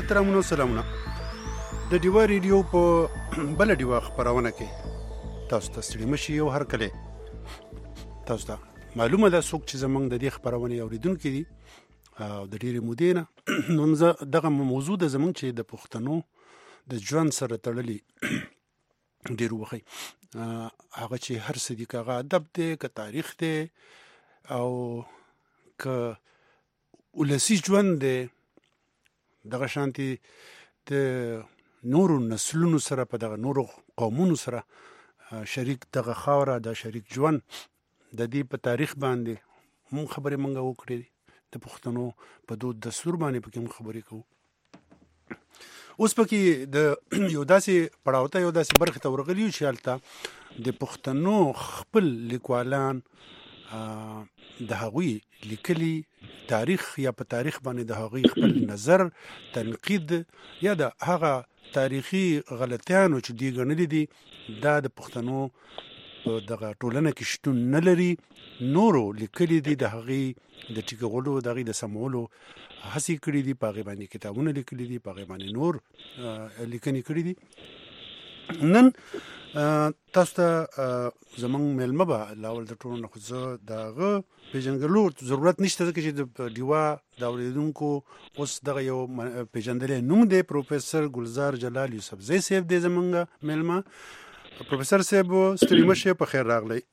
احترامونه سلامونه د ډیوا ریډیو په بل ډیوا خبرونه کې تاسو ته ستړي مشي او هر کله تاسو ته معلومه ده څوک چې زمونږ د دې خبرونه اوریدونکو دي او د ډیره مودې نه نو دغه موضوع د زمونږ چې د پښتنو د ژوند سره تړلي ډیر وخی هغه چې هر څه دي کاغه ادب دی که تاریخ دی او که ولسی ژوند دی دغه شانتي د نورو نسلونو سره په دغه نورو قومونو سره شریک دغه خاوره د شریک ژوند د دې په تاریخ باندې مون خبرې مونږ وکړې د پښتنو په دود دستور باندې پکې مون خبرې کوو اوس پکې د یو داسې پړاو ته یو داسې برخه ته ورغلی چې هلته د پښتنو خپل لیکوالان د هغوی لیکلي تاریخ یا په تاریخ باندې د هغوی خپل نظر تنقید یا د هغه تاریخي غلطیانو چې دی ګڼلي دي دا د پښتنو په دغه ټولنه کې شتون نه لري نورو لیکلي دي د هغوی د ټیکولو د هغوی د سمولو هڅې کړي دي په هغې باندې کتابونه لیکلي دي په هغې باندې نور لیکنې کړي دي نن تاسو ته زمونږ میلمه به لاول د ټولو نه خو زه د هغه پېژنګلو ضرورت نشته ځکه چې د ډیوا د اورېدونکو اوس دغه یو پېژندلی نوم دی پروفیسر ګلزار جلال یوسفزی صاحب دی زمونږ میلمه پروفیسر صاحب ستړي مه شئ په خیر راغلی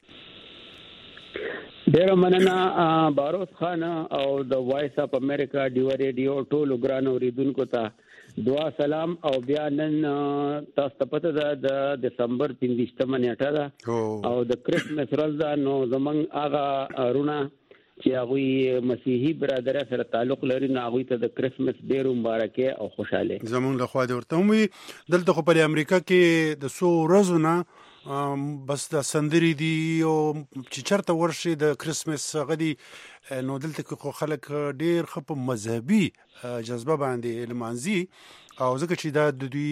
ډیره مننه باروس خان او د وایس اف امریکا ډیوا ریډیو ټولو ګرانو اوریدونکو ته دعا سلام او بیا نن تاسو ته پته ده د دسمبر 15 نیټه ده او د کرسمس ورځ ده نو زمونږ هغه رونه چې هغوی مسیحي برادر سره تعلق لري نو هغوی ته د کرسمس ډېر مبارکي او خوشاله زمونږ له خوا دې ورته وي دلته خو په امریکا کې د څو ورځو نه بس د سندري دي او چې چرته ورشي د کرسمس غدي نو دلته خو خلک ډیر خپ مذهبي جذبه باندې لمانځي او ځکه چې دا د دوی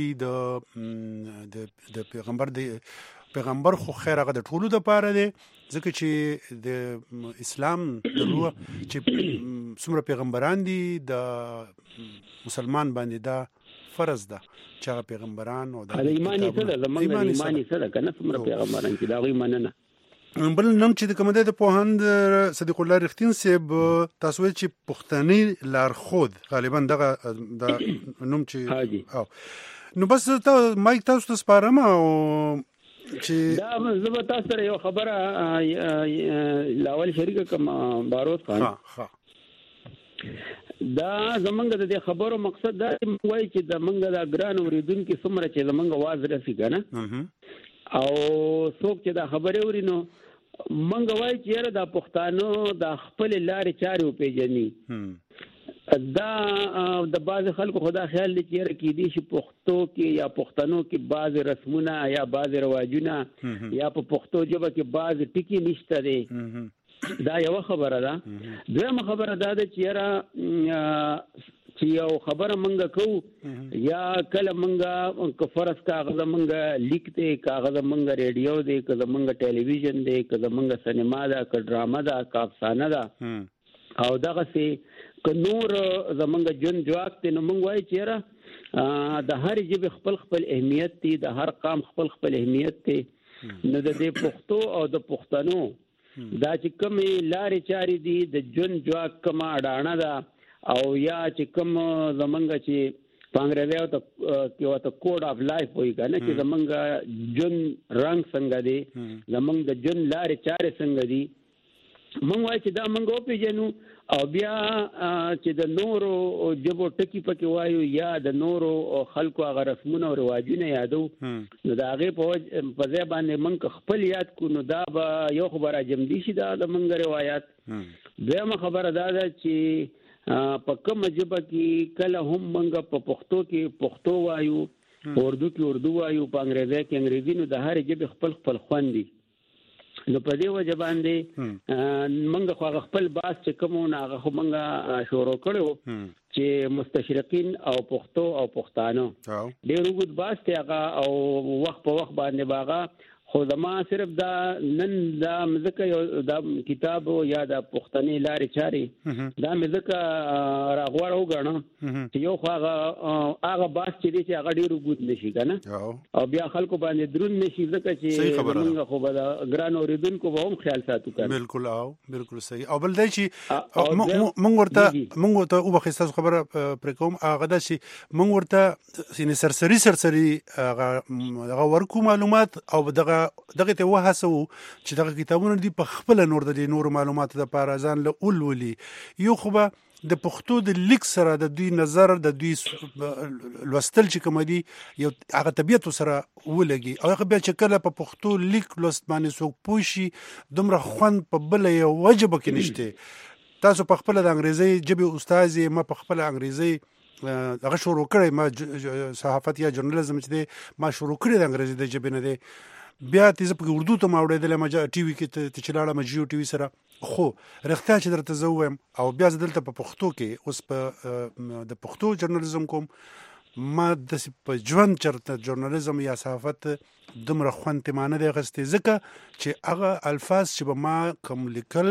د پیغمبر خو خیر هغه د ټولو د پاره دی ځکه چې د اسلام د روح چې څومره پیغمبران دي د مسلمان باندې دا فرض ده چې هغه پیغمبران او د ایمانی سره زمونږ ایمانی سره کنه څومره پیغمبران چې دا غوي مننه بل نوم چې د کومده د پوهاند صدیق الله رښتین صاحب تاسو چې پښتني لارښود غالبا دغه د نوم چې او نو بس ته مایک تاسو ته سپارم او چې دا زه تاسو سره یو خبره لاول شریک کوم باروس خان دا زمونږ د خبرو مقصد دا وایي چې زمونږ د ګران اوریدونکو څومره چې زمونږ आवाज رسي کنه او څوک چې دا خبره اورینو مونږ وایي چې دا پښتانو د خپل لارې چارې پیژني دا د بعض خلکو خدا خیال لري چې کې دي چې پښتو کې یا پښتنو کې بعض رسمونه یا بعض رواجونه یا په پښتو ژبه کې بعض ټکي نشته دي دا یو خبره ده دویمه خبره ده چې یو خبره مونږ کوو یا کله مونږ فرض کاغذ مونږ لیکته کاغذ مونږ ریډیو دی که مونږ ټلویزیون دی که مونږ سینما ده که ډراما ده که افسانه ده او دغه سي که نور زمونږ جون جواک ته مونږ وایي چې د هر ژبې خپل اهمیت دی د هر قام خپل اهمیت دی نو د پښتو او د پښتنو دا چې کومې لارې چارې دي د جون جواک کومه اډانه ده او یا چې کوم زمونږ چې پانګرځي او ته کوډ اف لایف وایي کنه چې زمونږ جون رنگ څنګه دی زمونږ د جون لارې چارې څنګه دي مونږ وایي چې دا مونږ وپېژنو او بیا چې د نورو ژبو ټکي پکې وایو یا د نورو خلکو هغه رسمونه او رواجونه یادو نو د هغې په ځای باندې مونږ خپل یاد کړو نو دا به یو خبره جمدي شي دا د مونږ روایات دویمه خبره دا ده چې په کومه ژبه کې کله هم مونږ په پښتو کې پښتو وایو اردو کې اردو وایو په انګریزي کې انګریزي نو د هر ژبې خپل خوند دي نو په دې وجه باندې مونږ خو خپل باس چې کوم نه هغه خو مونږ شروع کړو چې مستشرقین او پښتو او پښتانه ډېر وګد باس ته هغه او وخت په وخت باندې باغه خو زما صرف دا نن دا مزکه یو دا کتاب یا دا پښتني لارې چاري دا مزکه راغوړو غاڼه چې یو خو هغه باس چې هغه ډیر وګد نشي کنه او بیا خلکو باندې درون نشي ځکه چې موږ خو به ګران اوریدونکو به هم خیال ساتو کنه. بالکل صحیح. او بل دی چې موږ ورته او بخښتاسو خبره پر کوم هغه دا چې موږ ورته سینې سرسري هغه ورکو معلومات او دغه ته وهڅو چې دغه کتابونه دي په خپل نور د نور معلومات د پاره ځان له اولولي یو خو به د پښتو د لیک سره د دوی نظر د دوی لوستل چې کوم دي یو هغه طبيعت سره ولګي او هغه بیا چې کله په پښتو لیک لوست باندې څوک پوښي دومره خوند په بل یو وجب کې نشته. تاسو په خپل د انګریزي ژبه استاد ما په خپل انګریزي هغه شروع کړی ما صحافت یا ژورنالیزم چې ما شروع کړی د انګریزي د ژبې نه دی بیا تیزه په اردو ته ما وړېدل ما ټي وي کې ته چلاړه ما جیو ټي وي سره خو رښتیا چې درته زه ووایم او بیا زه دلته په پښتو کې اوس په د پښتو ژورنالیزم کوم ما داسې په ژوند چېرته ژورنالیزم یا صحافت دومره خوند ترې ما نه دی اخیستی ځکه چې هغه الفاظ چې به ما کوم لیکل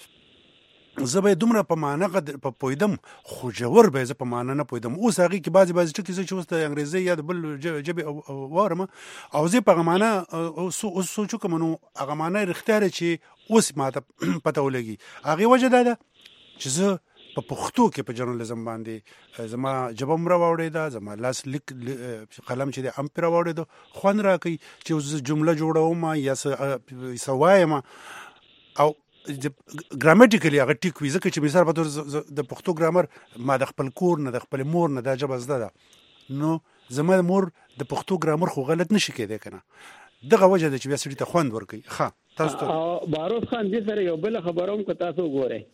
زه به دومره په معنا په پوهېدم خو ژور به زه په معنا نه پوهېدم. اوس هغې کې بعضې ټکي زه چې اوس د انګریزي یا د بل ژبې واورم او زه په هغه معنا اوس سوچ وکړم نو هغه معنا یې رښتیا دی چې اوس ما ته پته ولګي. هغې وجه دا ده چې زه په پښتو کې په ژورنالیزم باندې زما ژبه هم راواوړېده زما لاس لیک قلم چې دی هم پرې راواوړېده خوند راکوي چې زه جمله جوړوم یا څه وایم او ګرامټیکلی هغه ټیک وي ځکه چې مثال په تور د پښتو ګرامر ما د خپل کور نه د خپل مور نه دا ژبه زده ده نو زما مور د پښتو ګرامر خو غلط نشي کېدی کنه دغه وجه ده چې بیا سړي ته خوند ورکوي. ښه تاسو ته باروز خان دې سره یو بل خبره هم که تاسو وګورئ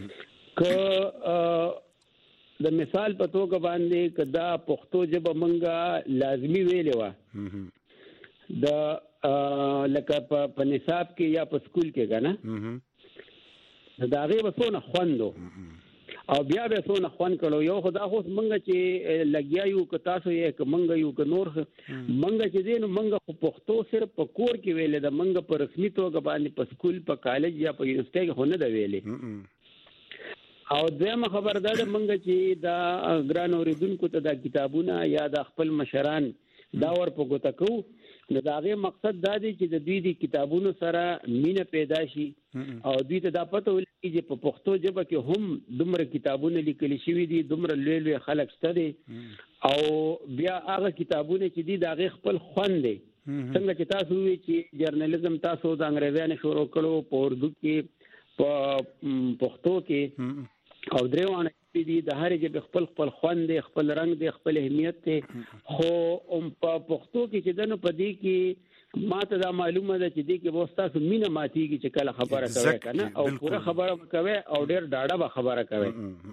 که د مثال په توګه باندې که دا پښتو ژبه مونږه لازمي ویلې وه د لکه په نصاب کې یا په سکول کې کنه دا هغې به څونه خوند او بیا به څونه خوند کړو. یو خو دا خو مونږ چې لګیا یو که تاسو یې که مونږ یو که نور مونږ چې دی نو مونږ خو پښتو صرف په کور کې ویلې ده مونږ په رسمي توګه باندې په سکول په کالج یا په یونیورسټۍ کې خو نه ده ویلې. او دویمه خبر دا ده مونږ چې دا ګران اورېدونکو ته دا کتابونه یا د خپل مشران دا ور په ګوته کوو نو د هغې مقصد دا دی چې د دوی د کتابونو سره مینه پیدا شي او دوی ته دا پته ولګي چې په پښتو ژبه کې هم دومره کتابونه لیکلي شوي دي دومره لوی لوی خلک شته دي او بیا هغه کتابونه چې دي د هغې خپل خوند دی. څنګه چې تاسو ووایئ چې جرنالیزم تاسو د انګریزیانو شروع کړو په اردو کې په پښتو کې او درې واړه دي د هرې ژبې خپل خپل خوند دی خپل رنګ دی خپل اهمیت دی خو په پښتو کې چې ده نو په دې کې ما ته دا معلومه ده چې دې کې به ستاسو مینه ماتېږي چې کله خبره کوئ که نه او پوره خبره به کوئ او ډېر ډاډه به خبره کوئ.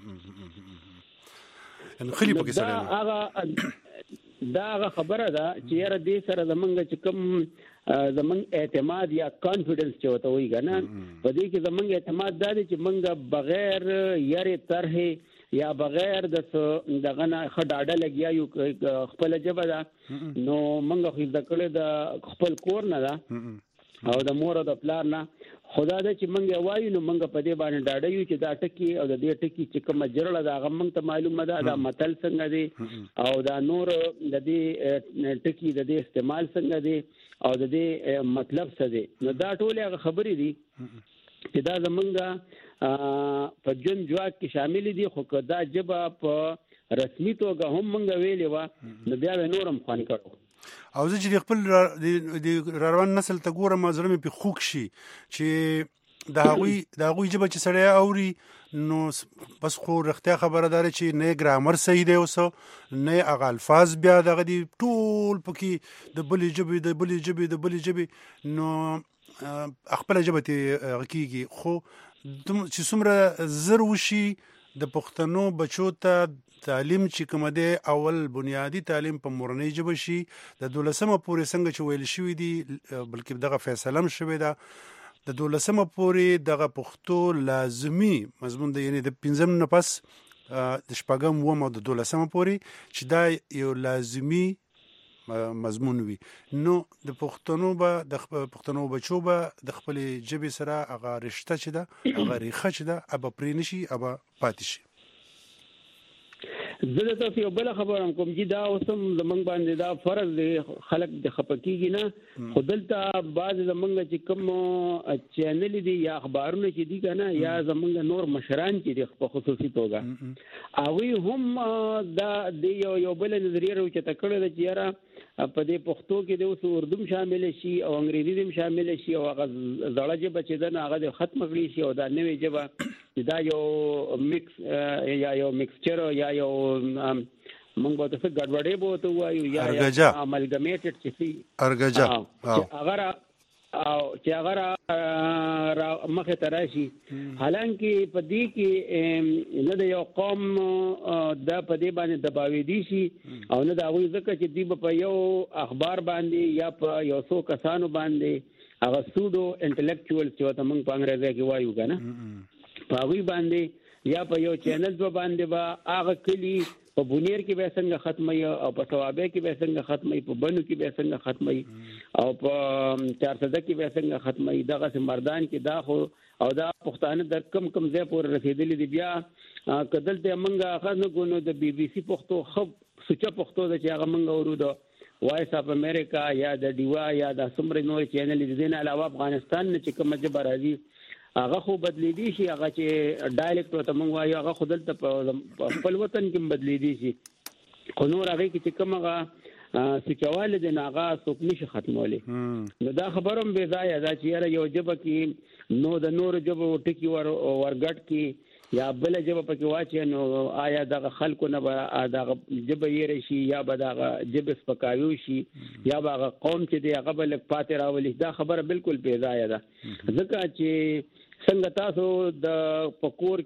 دا هغه خبره ده چې یاره دې سره زمونږ چې کوم زمونږ اعتماد یا کانفیډنس چې ورته وایي که نه په دې کې زمونږ اعتماد دا دی چې مونږ بغیر یارې طرحې یا بغیر د دغه نه ښه ډاډه لګیا یو خپله ژبه ده نو مونږ خو زده کړې د خپل کور نه ده او د مور او د پلار نه خدا ده چې مونږ یې وایو نو مونږ په دې باندې ډاډه یو چې دا ټکي او د دې ټکي چې کومه جرړه ده هغه مونږ ته معلومه ده دا متل څنګه دی او دا نور د دې ټکي د دې استعمال څنګه دی او د دې مطلب څه دی نو دا ټولې هغه خبرې دي چې دا زمونږ په ژوند جواک کې شامل دي خو که دا ژبه په رسمي توګه هم مونږ ویلې وه نو بیا به نور هم خوند کړو. او زه چې د خپل د روان نسل ته ګورم زړه مې پې خوږ شي چې د هغوی ژبه چې سړی اوري نو بس خو رښتیا خبره دا چې نه ګرامر صحیح دی اوس نه هغه الفاظ بیا دغه دي ټول پکې د بلې ژبې نو خپله ژبه ترې هغه کېږي خو چې څومره زر وشي د پښتنو بچو ته تعلیم چې کومه دی اول بنیادی تعلیم په مورنۍ ژبه شي د 12مه پورې څنګه چې ویل شوي دي بلکې دغه فیصله هم شوې ده د 12مه پورې دغه پښتو لازمي مضمون دی یعنی د 5 نه پس د 6 او د 12مه پورې چې دا یو لازمي مضمون وي. نو د پښتنو بچو به د خپل ژبې سره هغه رشته چې ده هغه ریښه چې ده ابا پرې نشي ابا پاتې شي. زه د تاسو یو بل خبرم کوم چې دا اوسم زمنګ باندې دا فرض دی خلک د خپکیږي نه خو دلته بعض زمنګ چې کوم چینل دي یا اخبارونه چې دي کنه یا زمنګ نور مشران چې دي په خصوصي توګه او هم دا د یو بل نظریه راوچته کړل چې یاره په دې پښتو کې د اوس اردو شامل شي او انګریزي هم شامل شي او هغه زړه ژبه چې ده هغه د ختم کړی شي او دا نوې ژبه دا یو میکس یا یو میکسچر یا یو موږ به څه ګډوډي بوته وایو یا امالګمیټډ چې ارګجا چې هغه مخه تراشي حالانکه په دې کې نه د یو قوم د په دې باندې دباوي دي شي او نه دا وایي ځکه چې دی په یو اخبار باندې یا په یو څو کسانو باندې هغه سودو انټلیکچوال چې ته موږ په انګریزي کې وایو کنه په هغه باندې یا په یو چینل باندې با هغه کلی په بونیر کې به څنګه ختمي او په ثوابه کې به څنګه ختمي په بنو کې به څنګه ختمي او په 400 کې به څنګه ختمي دغه مردان کې دا خو او دا پښتانه در کم ځای پورې رسیدلې دي بیا کدلته منګه خنه کو د بي بي سي پښتو خب سوچا پښتو د چې هغه منګه ورودو وایس اف امریکا یا د ډیوا یا د سمر نور چینل دي نه علاوه افغانستان نه چې کوم جبر راځي هغه خو بدلیدي شي هغه چې ډایلکټ ته مونږ وایو هغه خودل ته په خپل وطن کې بدلیدي شي خو نور هغه کې کوم هغه سچواله د ناغه څوک نشي ختمولې نو دا خبروم به ځای دا چې یو جبه کې نو د نور جبه ټکی ورګټ کې یا بل جبه پکې واچي نو آیا دغه خلکو نه دغه جبه یې شي یا به دغه جبه سپکاوي شي یا به قوم چې دی هغه بل پاتې راولي دا خبره بالکل به ځای ده ځکه چې څنګه تاسو د پکور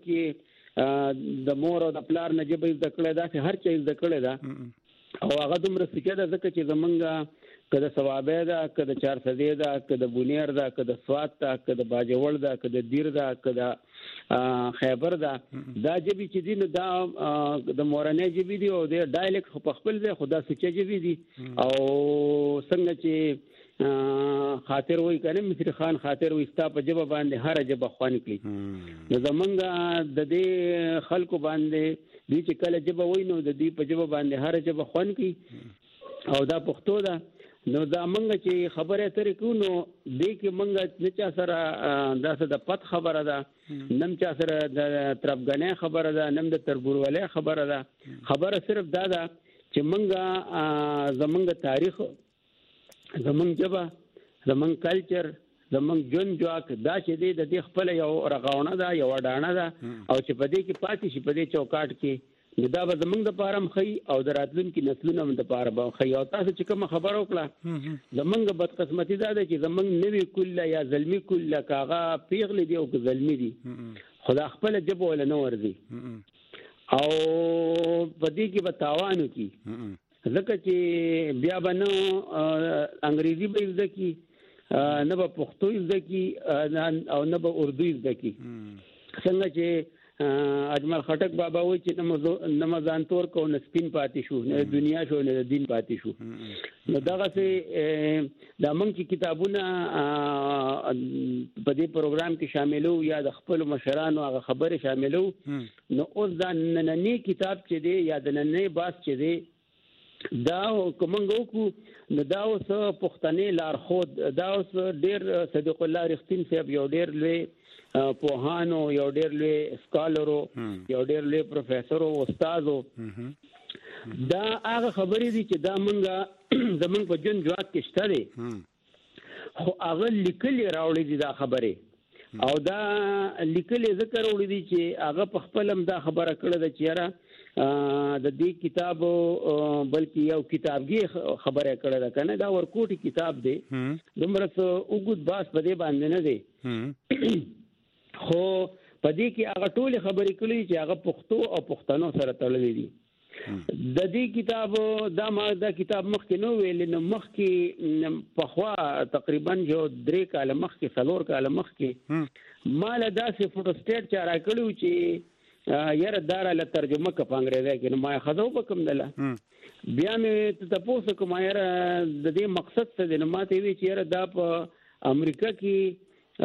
کې د مور او د پلار نه جبه د کړه دا چې هر چا د کړه دا او هغه دومره سکه ده ځکه چې زمونږه کده ثوابه ده کده 400 ده کده بونیر ده کده سوات ده کده باجوړ ده کده دیر ده کده خیبر ده دا جبي چې دین دا د مورنۍ جبي دي او د ډایلکټ په خپل ځای خدا سچ جبي دي او څنګه چې خاطر وای کنه مصری خان خاطر وستا په جبه باندې هر جبه خوان کړي نو زمونږ د دې خلکو باندې دې چې کله جبه وای نو د دې په جبه باندې هر جبه خوان کړي او دا پښتو ده نو دا مونږ چې خبره ترې کو نو دې کې مونږ نه چا سره داسه د پد خبره ده نم چا سره د طرفګنې خبره ده نم د تربورولې خبره ده خبره صرف دا ده چې مونږ زمونږ تاریخ زمونږ جبه زمونږ کلچر زمونږ جون جواک دا چې دی د دې خپل یو رغاونه ده یو ډانه ده او چې په دې کې پاتې شي په دې چوکاټ کې نو دا به زمونږ د پاره مخې او د راتلونکي نسلونو هم د پاره به مخې او تاسو چې کوم خبر وکړه زمونږ بدقسمتي ده چې زمونږ نوی کله یا زلمی کله کاغه پیغلې دی او زلمی دي خدا خپل جبه ولا نو ورزي او په دې کې به تاوانو کې ځکه چې بیا به نو انګریزي به زده کی نه به پښتو زده کی او نه به اردو زده کی څنګه چې اجمل خټک بابا وایي چې نمازان تور کو نه سپین پاتې شو نه دنیا شو نه دین پاتې شو نو دغه سه د موږ کتابونه په دې پروګرام کې شاملو یا د خپل مشرانو هغه خبره شاملو نو اوس دا نننی کتاب چې دی یا د نننی باس چې دی دا کومنګو کو نو دا اوس پښتنې لارښود دا اوس ډېر صدیق الله رښتین صاحب یو ډېر لوی پوهانو یو ډېر لوی سکالرو یو ډېر لوی پروفیسور او استادو دا هغه خبرې دي چې دا مونږه زمونږ په جون جواک کې شته دي خو هغه لیکلي راوړي دي دا خبرې او دا لیکلي ذکر وړي دي چې هغه په خپل هم دا خبره کړې ده چې یاره د دې کتاب بلکې یو کتابګي خبره کړې ده کنه دا ورکوټي کتاب دی دومره وګد باس په دې باندې نه دی خو په دې کې هغه ټول خبرې کړې چې هغه پښتو او پښتنو سره تړلې دي د دې کتاب دا کتاب مخکې نو ویل نو مخکې په خوا تقریبا یو 3 کال مخکې 4 کال مخکې مال داسې فوټو سټیټ چا را کړو چې یاره دارا له ترجمه ک په انګریزي کې نو ما خدو وکم دله بیا مې تاسو کوم یاره د دې مقصد څه دی نو ما ته وی چې یاره دا په امریکا کې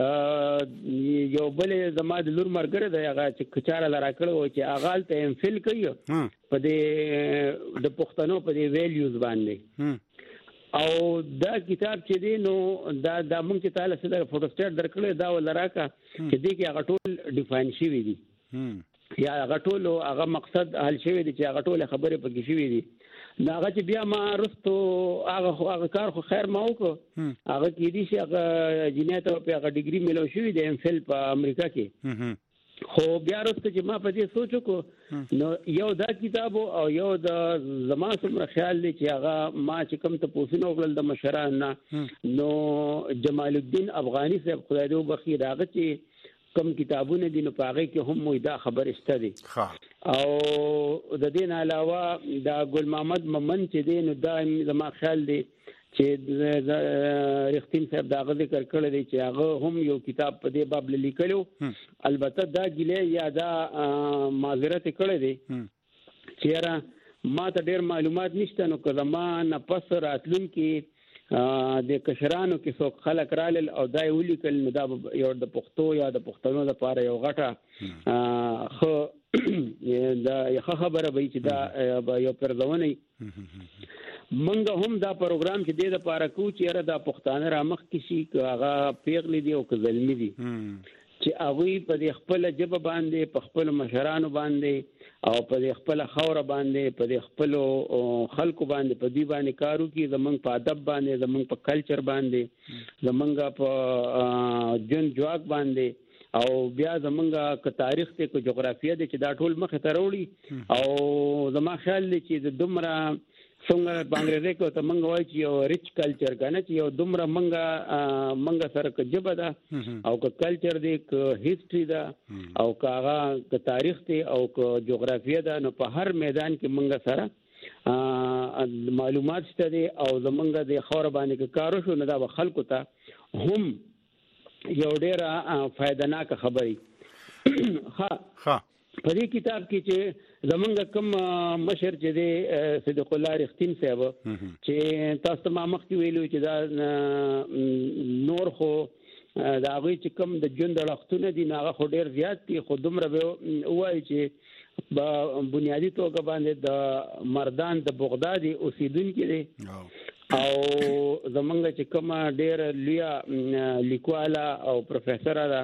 یو بل زما د لور مرګره دی هغه چې کچاره لرا کړو چې هغه ته ام فل کوي په دې د پښتنو په دې ویلیوز باندې او دا کتاب چې دی نو دا مونږ چې تعالی سره فوټو سټیټ درکړل دا ولراکا چې دې کې هغه ټول ډیفاین شوی دی یا هغه ټول هغه مقصد حل شوی دی چې هغه ټول خبره پکې شوی دی هغه چې بیا ما رستو هغه کار خو خیر ما وکړ هغه کې دي چې هغه جنیت او هغه ډیګري ملو شوی دی ام فل په امریکا کې خو بیا رستو چې ما په دې سوچ وکړ نو یو دا کتاب او یو د زما څومره خیال دی چې هغه ما چې کوم ته پوښتنه وکړل د مشران نه نو جمال الدین افغانی صاحب خدای دې وبخښي راغی چې کم کتابونه دي نو پاغه کې هم موږ دا خبر شته دي او د دین علاوه دا ګل محمد ممن چې دي نو دا زما خیال دی چې رښتین صاحب دا ذکر کړی دی چې هغه هم یو کتاب په دې باب لیکلو البته دا ګله یا دا معذرت کړی دی چې را ما ته ډیر معلومات نشته نو که زما نه پس راتلون کې د کشرانو کې څوک خلک رالل او دای ولیکل نو دا یو د پښتو یا د پښتنو لپاره یو غټه خو دا یو خبره به چې دا یو پرځونی منګه هم دا پروګرام چې د لپاره کو چې را د پښتانه رامخ کې شي هغه پیغلی دی او کزلمی دی چې هغه په خپل جبه باندې په خپل مشرانو باندې او په خپل خوره باندې په خپل خلکو باندې په دی باندې کارو کې زمنګ په ادب باندې زمنګ په کلچر باندې زمنګ په جن جواک باندې او بیا زمنګ ک تاریخ ته کو جغرافیه دي چې دا ټول مخ ته وروړي او زما خیال دی چې د دومره څنګه بنگلاديش کو ته منګ وای چې یو ریچ کلچر کنه چې یو دومره منګه سره ک جبه ده او ک کلچر دی ک هیستوري ده او کاغه ک تاریخ دی او ک جغرافیه ده نو په هر میدان کې منګه سره معلومات شته دي او زمونږ د خور باندې کارو شو نه دا خلکو ته هم یو ډیره فائدناک خبري ها په دې کتاب کې چې زمونږ کوم مشر چې دی صدیق الله رښتین صاحب چې تاسو ما مخکې ویلو چې دا نور خو دا غوي چې کوم د ژوند لختونه دي هغه خو ډیر زیات دي خو دومره وایي چې په بنیادی توګه باندې د مردان د بغدادي اوسیدونکو دي او زمونږ چې کوم ډیر لیا لیکواله او پروفیسور ده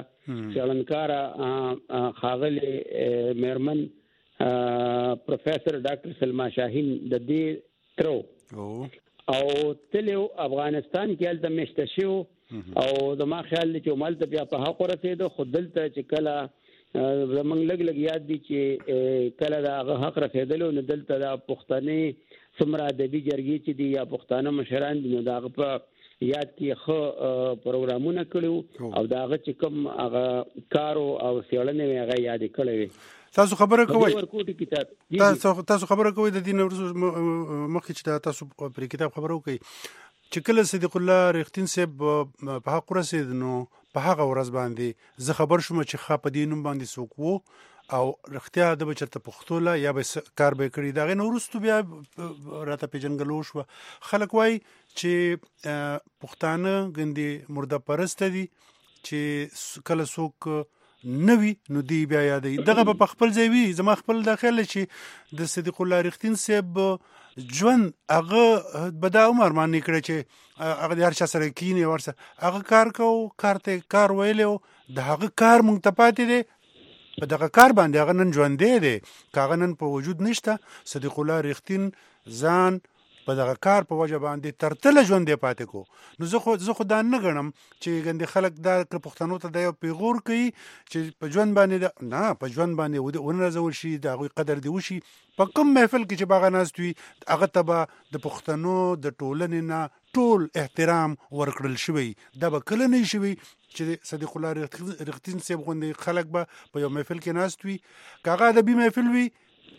چلنکارا خاغلی میرمن پروفیسور ډاکټر سلما شاهین د دې ترو او تلو افغانستان کې ال د مشتشو او د ما خیال چې مال ته بیا په حق ورسېده خودلته چې کله زمنګ لګ یاد دي چې کله دا حق رسېدلو نو دلته د پښتني څومره ادبي جرګې چې دي یا پښتانه مشران دي نو دا په یاد کې خو پروګرامونه کړو او دا چې کوم هغه کارو او سیړنې هغه یاد کړو تاسو خبره کوئ تاسو خبره کوئ د دین مخکې چې تاسو پر کتاب خبرو کوي چې کله صدیق الله رښتین صاحب په حق رسید نو په هغه ورځ باندې زه خبر شوم چې خاپ دینم باندې څوک وو او رښتیا د بچرته پښتوله یا به کار به کړی دا غن ورستو بیا راته پیژنګلو شو خلک وای چې پښتانه ګندې مرده پرست دي چې کله څوک نوی نو دی بیا یادې دغه په خپل ځای وي زما خپل داخله چې د صدیق الله رښتین صاحب ژوند هغه بدا عمر باندې کړی چې هغه هر چا سره کینی ورسره هغه کار کو کارته کار ویلو د هغه کار مونږ ته پاتې دی په دغه کار باندې هغه نن ژوندې دی کاغه نن په وجود نشته صدیق الله رښتین ځان په دغه کار په وجه باندې ترتله ژوندې پاتې کو نو زه خو دا نه ګڼم چې ګندې خلک دا پښتنو ته د یو پیغور کوي چې په ژوند باندې نه په ژوند باندې ونرځول شي د هغوی قدر دی وشي په کوم محفل کې چې باغه ناست وي هغه ته به د پښتنو د ټولنې نه ټول احترام ورکړل شوی دا به کله نه شوی چې صدیق الله رښتین صاحب غوندې خلک به په یو محفل کې ناست وي که هغه ادبي محفل وي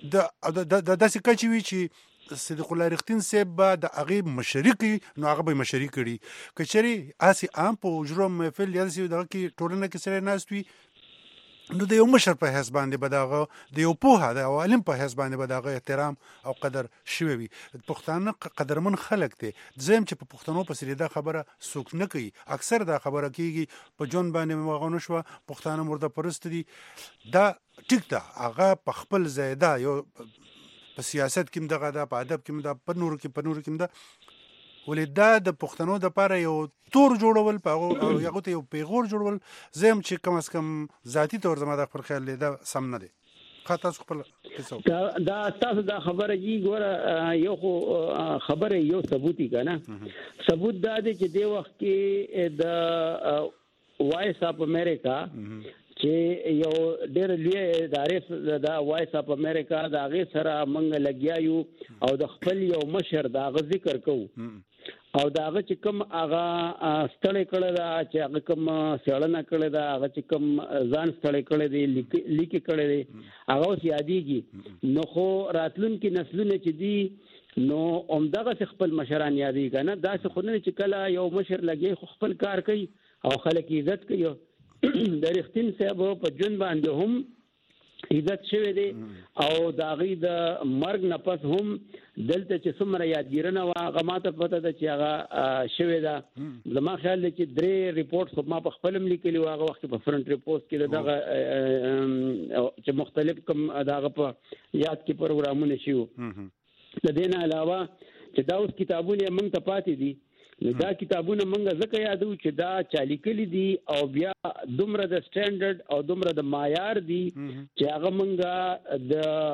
د داسې کچې وي چې صدیق الله رښتین صاحب به د هغې مشري کوي نو هغه به یې مشري کړي که چېرې هسې عام په اجرو محفل یا داسې دغه کې ټولنه کې سره ناست وي نو د یو مشر په حساب باندې بداغه د یو پوها د عالم په حساب باندې بداغه احترام او قدر شوی وي. پښتانه قدرمن خلک دي زم چې په پښتنو په سریدا خبره سوک نه کوي. اکثر دا خبره کیږي په جون باندې مغونه شو پښتانه مرده پرست دي. دا ټیک ده هغه په خپل زیاده یو په سیاست کې دغه دا په ادب کې دا په نور کې دا ولې دا د پښتنو د پاره یو تور جوړول په یو ته یو پیغور جوړول زم چې کم از کم ذاتی تور زما د خپل خیال لیدا سم نه دي. خاطر خپل څه دا تاسو دا خبره جی ګوره یو خو خبره یو ثبوتي کنه ثبوت دا دی چې د وخت کې د وایس اپ امریکا چې یو ډېر لوی ادارې دا وایس اپ امریکا دا غي سره منګ لګیایو او د خپل یو مشر دا غ ذکر کوو او دا هغه چې کوم هغه ستړی کړی دا چې هغه کوم سیړنه کړی دا هغه چې کوم ځان ستړی کړی دی لیکي کړی دی هغه اوس یادېږي. نو خو راتلونکي نسلونه چې دي نو همدغه خپل مشران یادېږي که نه داسې خو نه چې کله یو مشر لګي خو خپل کار کوي او خلک عزت کوي. د رښتین صاحب په جون باندې هم عزت شوی دی او د هغې د مرګ نه پس هم دلته چې څومره یادګیرنه وه هغه ماته پته ده چې هغه شوې ده. زما خیال دی چې 3 ریپورټ خو ما په خپل هم لیکلي وو هغه وخت په فرنټ ریپورټ کې د دغه چې مختلف کوم د هغه په یاد کې پروګرامونه شوي. د دې نه علاوه چې دا اوس کتابونه موږ ته پاتې دي نو دا کتابونه موږ ځکه یادو چې دا چا لیکلي دي او بیا دومره د سټینډرډ او دومره د معیار دي چې هغه موږ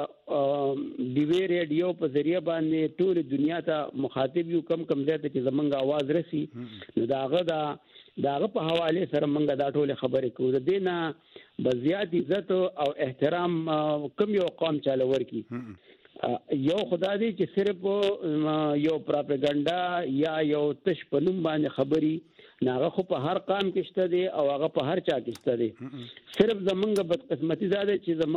د ډیوی ریډیو په ذریعہ باندې ټول دنیا ته مخاطب یو کم ځای ته چې زمونږ आवाज رسي نو داغه په حواله سره موږ دا ټول خبرې کوو. د دې نه بزیات عزت او احترام کم یو قوم چاله ورکی یو خدا دی چې صرف یو پروپاګاندا یا یو تش په نوم باندې خبري ناغه خو په هر قام کې شته دی او هغه په هر چا کې شته دی. صرف زمونږ بدقسمتي دا ده چې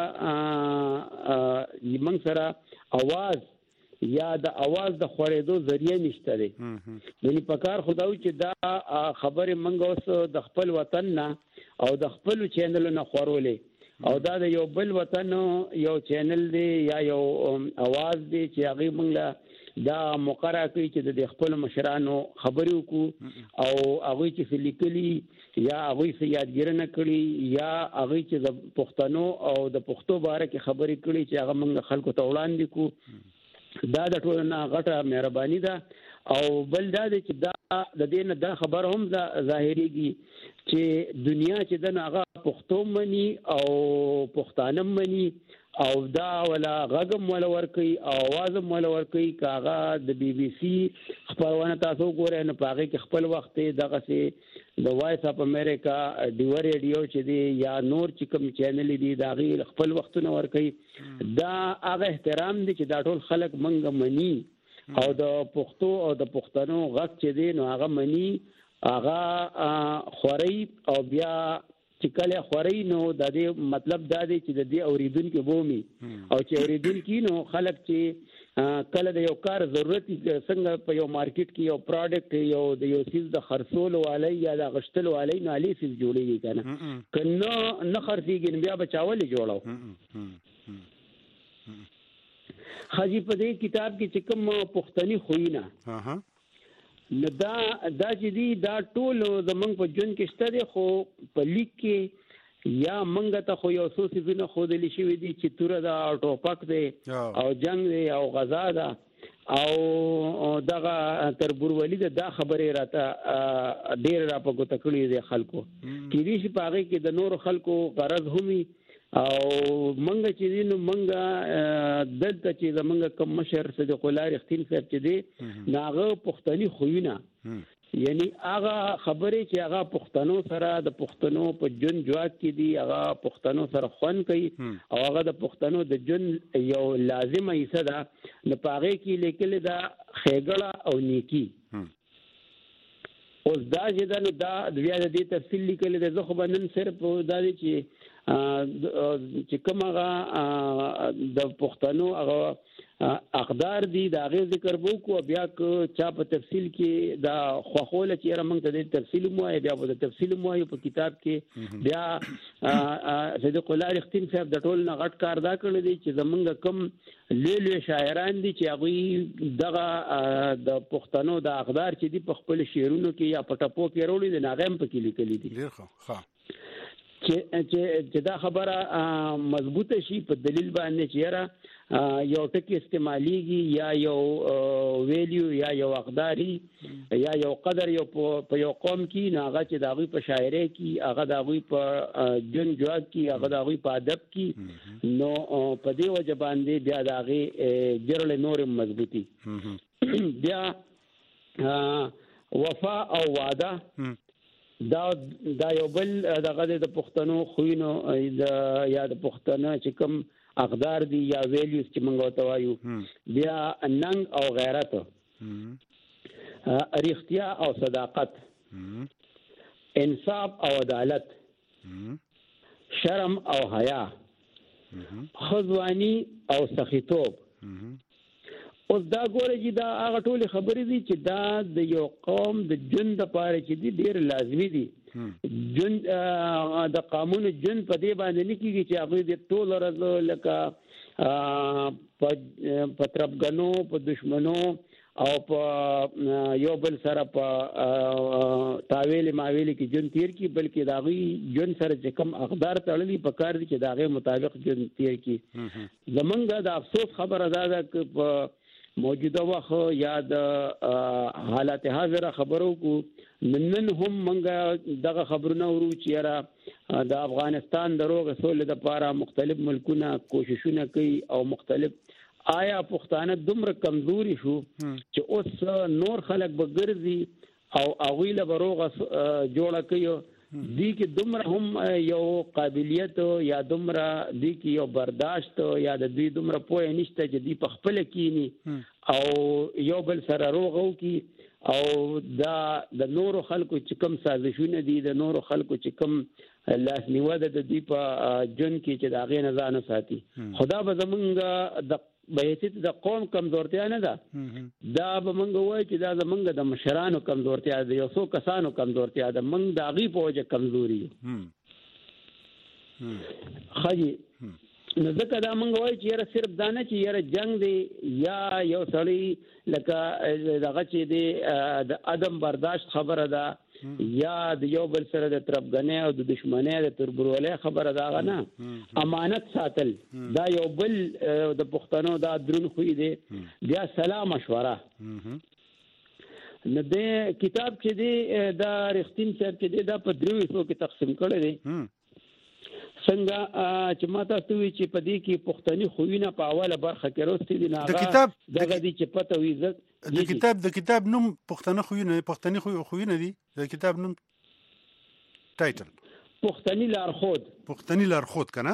زمونږ سره आवाज یا د आवाज د خورېدو ذریعہ نشته دی. یعنی په کار خداوي چې دا خبره منګ اوس د خپل وطن نه او د خپل چینل نه خورولې او دا د یو بل وطن یو چینل دی یا یو आवाज دی چې هغه موږ دا مقرره کوي چې د خپل مشرانو خبرې وکړو او هغه چې لیکلي یا هغه چې یادګیرنه کړي یا هغه چې د پښتنو او د پښتو باره کې خبرې کړي چې هغه موږ خلکو ته وړاندې کو دا د ټولو نه غټه مهرباني ده. او بل دا دی چې دا د دې نه دا خبر هم ظاهريږي چې دنیا چې د هغه پښتو مني او پښتانه مني او دا ولا غږم ولا ورکي او आवाज ولا ورکي کاغه د بي بي سي خبرونه تاسو ګورئ نه پاغه کې خپل وخت دغه سي د وایس اپ امریکا ډیو ریډیو چې دی یا نور چې کوم چینل دي دا غي خپل وختونه ورکي دا هغه احترام دي چې دا ټول خلک منګ مني او د پښتو او د پښتنو غږ چې دی نو هغه مني هغه خوري او بیا چې کله خوري نو د دې مطلب دا دی چې د دې اوریدونکو بومي او چې اوریدونکو نو خلک چې کله د یو کار ضرورت څنګه په یو مارکیټ کې یو پروډکټ یو د یو سیز د خرڅول والی یا د غشتل والی نو علي سیز جوړیږي کنه کنه نه خرڅيږي بیا بچاول جوړاو. خاجي په دې کتاب کې چې کوم پښتني خوینه نو دا چې دی دا ټول زمونږ په جون کې شته دی خو په لیک کې یا منګ ته خو یو څو څه خو د لشي وي دي چې توره دا ټوپک دی او جنگ دی او غزا ده او دغه تربورولي دا خبره راته ډیر را په ګوت کړی دی خلکو کې دي چې پاغه کې د نور خلکو غرض همي او منګه چې دینو منګه دلته چې زمونږ کوم مشر صدیق الله رښتین صاحب چې دی ناغه پښتني خوینه یعنی هغه خبرې چې هغه پښتنو سره د پښتنو په جون جوات کې دی هغه پښتنو سره خون کوي او هغه د پښتنو د جون یو لازمه حصہ ده نه پاغه کې لیکل دا خېګړه او نیکی اوس دا چې دا بیا د دې تفصیل لیکل د زخه بنن صرف دا دی چې کوم هغه د پښتنو هغه اقدار دي دا غي ذکر وکړو بیا که چا په تفصیل کې دا خوخوله چې موږ ته د تفصیل مو بیا په تفصیل مو په کتاب کې بیا صدیق الله رښتین صاحب د ټول نه غټ کار دا کړی دی چې زمونږ کم لیلو شاعران دي چې هغه دغه د پښتنو د اقدار چې دی په خپل شعرونو کې یا په ټپو کې وروړي د ناغم په کې لیکلي دي ښه چې دا خبره مضبوطه شي په دلیل باندې چې یاره یو ټکی استعماليږي یا یو ویلیو یا یو اقداري یا یو قدر یو په یو قوم کې ناغه چې داغوی په شاعري کې هغه داغوی په جن جواد کې هغه داغوی په ادب کې نو په دې وجه باندې بیا داغه جرل نور مضبوطي بیا وفا او وعده دا یو بل دغه د پښتنو خوینو یا د پښتنو چې کوم اقدار دي یا ویلیوز چې موږ ورته وایو بیا ننګ او غیرت رښتیا او صداقت انصاف او عدالت شرم او حیا خزوانی او سخیتوب اوس دا ګوره چې دا هغه ټول خبرې دي چې دا د یو قوم د جن د پاره چې دي ډیر لازمي دي جن د قانون جن په دې باندې نه کیږي چې هغه د ټول ورځ لکه په تربګنو په دشمنو او په یو بل سره په تاویل ماویل کې جن تیر کی بلکې داغي جن سره چې کم اقدار تړلي په کار دي چې داغه مطابق جن تیر کی زمونږ د افسوس خبره ده چې موجوده وخت یا د حالات حاضره خبرو کو نن هم منګه دغه خبرونه ورو چې را د افغانستان د روغ سول د پاره مختلف ملکونه کوششونه کوي او مختلف آیا پښتانه دومره کمزوري شو چې اوس نور خلک به ګرځي او اغویله بروغه جوړه کوي دی کې دومره هم یو قابلیت یا دومره دی کې یو برداشت یا د دوی دومره پوهه نشته چې دی په خپل کېنی او یو بل سره روغو کې او دا د نورو خلکو چې کوم سازشونه دي د نورو خلکو چې کوم لاس نیوه د دوی په جن کې چې د هغې نه ځان ساتي خدا به زمونږ د بهیت د قوم کمزورتیا نه ده دا به مونږ وایو چې دا زمونږ د مشرانو کمزورتیا ده یو څو کسانو کمزورتیا ده مونږ د هغې په وجه کمزوري ښه نو ځکه دا مونږ وایو چې یاره صرف دا نه چې یاره جنگ دی یا یو سړی لکه دغه چې دی د عدم برداشت خبره ده یا د یو بل سره د تربګنۍ او د دشمنۍ د تربورولۍ خبره ده نه امانت ساتل دا یو بل د پښتنو دا درون خوی دی بیا سلام مشوره نو د کتاب چې دی دا رښتین صاحب چې دی دا په 3 حصو کې تقسیم کړی دی څنګه چې ما تاسو وی چې په دې کې پښتني خوینه په اوله برخه کې راستي دي نه دغه دي چې پته وي د کتاب نوم پښتني خوینه دي د کتاب نوم ټایټل پښتني لارښود کنه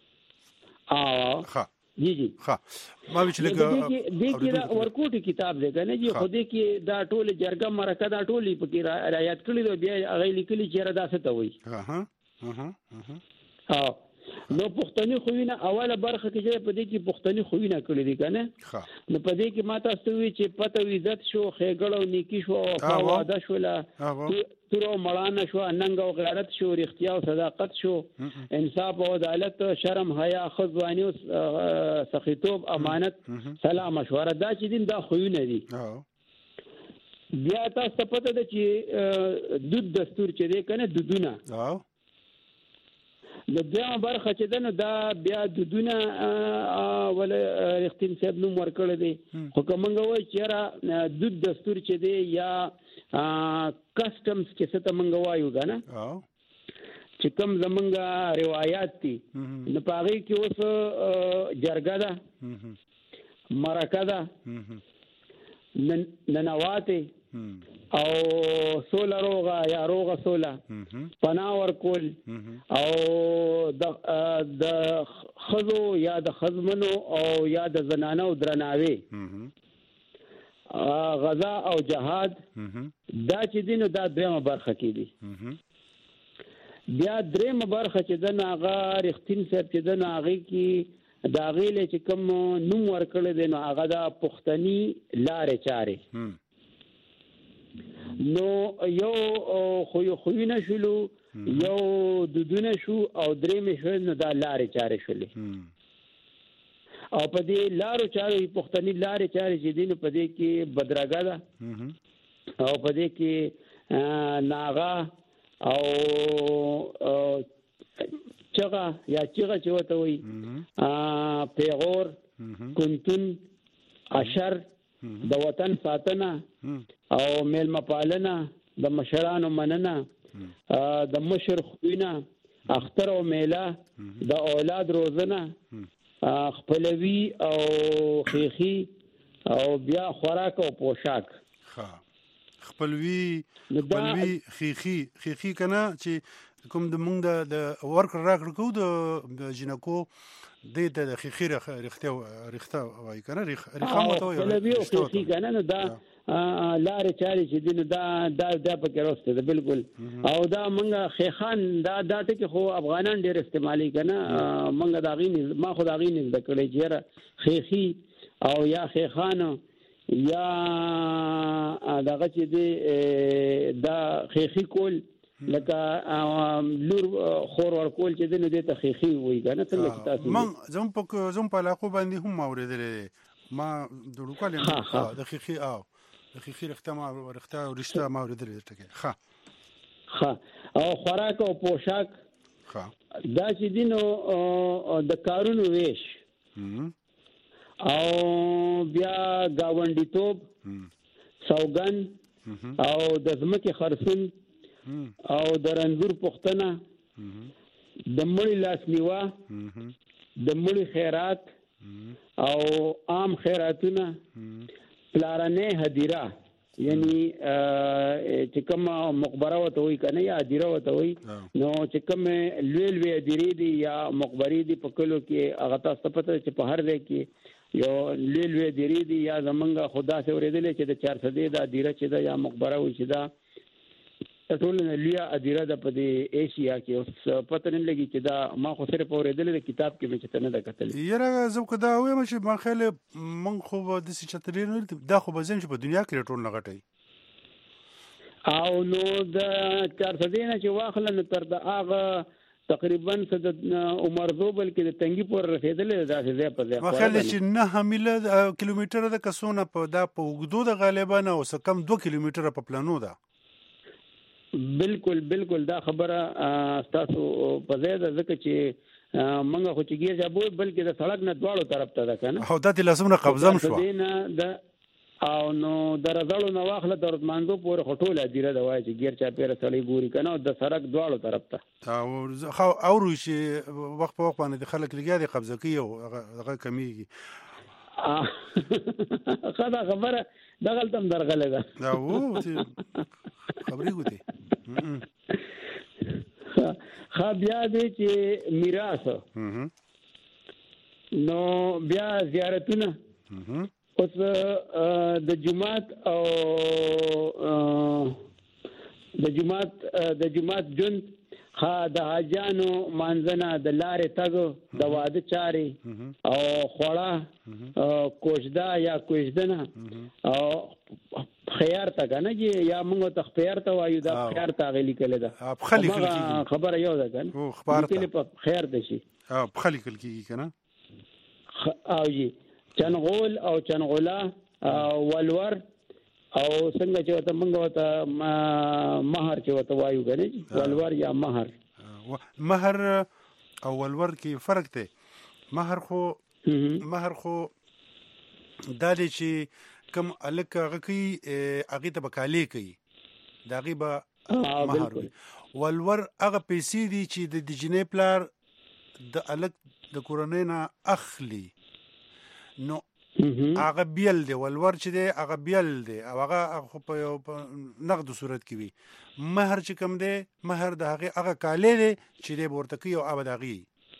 ها جی ها ما وی چې دې کې دا ورکوټي کتاب دی کنه جی خو دې کې دا ټول جرګه مرکه دا ټول په کې رعایت کړی دی بیا هغه لیکلي چې را داسه ته وي نو پښتني خوینه اوله برخه کې چې په دې کې پښتني خوینه کړی دي کنه نو په دې کې ما تاسو وی چې پته وی عزت شو خېګړو نیکی شو او واده شو لا تورو مړانه شو ننګ او غیرت شو رښتیا او صداقت شو انصاف او عدالت شرم حیا خزوانی او سخیتوب امانت سلام مشوره دا چې دین دا خوینه دي بیا تاسو پته ده چې دود دستور چې دی کنه دودونه د دغه برخه چې دنه دا بیا دودونه ول رښتین صاحب نوم ورکړل دي خو کومنګ وای چې را دود دستور چې دی یا کسټمز چې څه ته منګ وایو غنه چې کوم زمونږ روایت دي نو پاره کې اوس جرګه ده مرکه ده ننواته او سوله روغه یا روغه سوله پناه ورکول او د خزو یا د خزمنو او یا د زنانو درناوي غزا او جهاد دا چې دینو دا دویمه برخه کې دي بیا دریمه برخه چې د ناغه رښتین صاحب چې د ناغه کې دا غیله چې کوم نوم ورکړل دي نو هغه د پښتني لارې چارې نو یو خوینه شلو یو دودونه شو او درې شو نو دا لارې چارې شولې او په دې لارو چارې پښتني لارې چارې چې دین په دې کې بدرګه ده او په دې کې ناغا او چغه یا چغه چې وته وي پیغور کنتون اشر د وطن ساتنه او میلمه پالنه د مشرانو مننه د مشر خوینه اختر او میله د اولاد روزنه خپلوي او خیخي او بیا خوراک او پوشاک خپلوي خیخي کنه چې کوم د مونږ د ورک راکړو کو د جنکو د خیخي رخته وای کنه رخام ته وای خیخي کنه نو دا لارې چارې چې دین دا پکې راوسته ده بالکل او دا مونږ خیخان دا ټکي خو افغانان ډېر استعمالي کنه مونږ دا غي ما خو دا غي نه د کړې چیرې خیخي او یا خیخان یا دغه چې دا خیخي کول لکه لور خور ورکول چې دنه د تخیخي وي کنه څنګه چې تاسو من زم په علاقه باندې هم اوریدل ما د لوکال د خیخي د خیخي رخته ورشته ما اوریدل ټکي او خوراک او پوشاک دا چې دینو د کارونو ویش او بیا گاونډیتوب سوګن او د ځمکې خرڅون او د رنځور پختنه د مړي لاس نیوا د مړي خیرات او عام خیراتونه پلارانه هدیره یعنی چې کوم مقبره وته وي کنه یا هدیره وته وي نو چې کوم لوی هدیره دي یا مقبره دي په کلو کې هغه تاسو پته چې په هر ځای کې یو لوی هدیره دي یا زمونږه خدا سره ورېدل چې د 400 د هدیره چې دا یا مقبره وي چې دا ټول نه لیا ادیره د په ایشیا کې اوس پته نه لګي چې دا ما خو سره پورېدل د کتاب کې مې چې نه ده کتل یره زه کو دا وایم چې ما خیال من خو د سې چترین دا خو به زم چې په دنیا کې ټول نه غټي او نو د 400 نه چې واخل نه تر د هغه تقریبا د عمر زوبل کې د تنګي پور رسیدل دا ځای په ځای ما خیال چې 9 میله کیلومتر د کسونه په دا په وګدو د غالبا نه اوس کم 2 کیلومتر په پلانو ده بالکل دا خبره تاسو په ځای ده ځکه چې منګه خو چې ګیر جابو بلکې د سړک نه دواړو طرف ته ده کنه او د لاسونه قبضه شو او نو درزړو نو واخله د رضمانزو پورې خټوله دیره دا وای چې ګیر چا پیره سړی ګوري کنه د سړک دواړو طرف ته او روشي وخت په وخت باندې خلک لګیا دي قبضه کوي او هغه کمیږي خبره دغه تم درغله ده دا و خبرې کوي بیا دې چې میراث نو بیا زیارتونه اوس د جمعات او د جمعات جون د حاجانو مانځنه د لارې تګ د واده چارې او خوړه کوژدا یا کوژدنه او خيار ته کنه یا موږ ته خيار ته وایو دا خيار ته غلي کله ده خبره یو ده کنه او خبر ته خيار ده شي خلي کل کیږي کنه او جی چنغول او چنغولا ولور او څنګه چې وته موږ وته مہر چې وته وایو کنه ولور یا مہر او ولور کې فرق دی مہر خو دا چې کم الک هغه کوي هغه ته بکالي کوي دا غي به مہر ولور هغه پیسې دي چې د جنې پلار د الک د کورنۍ نه اخلي نو هغه بیل دی ولور چې دی هغه بیل دی او هغه په نقد صورت کې وي مہر چې کم دی مہر د هغه کالي دی چې دی ورته کوي او ابداغي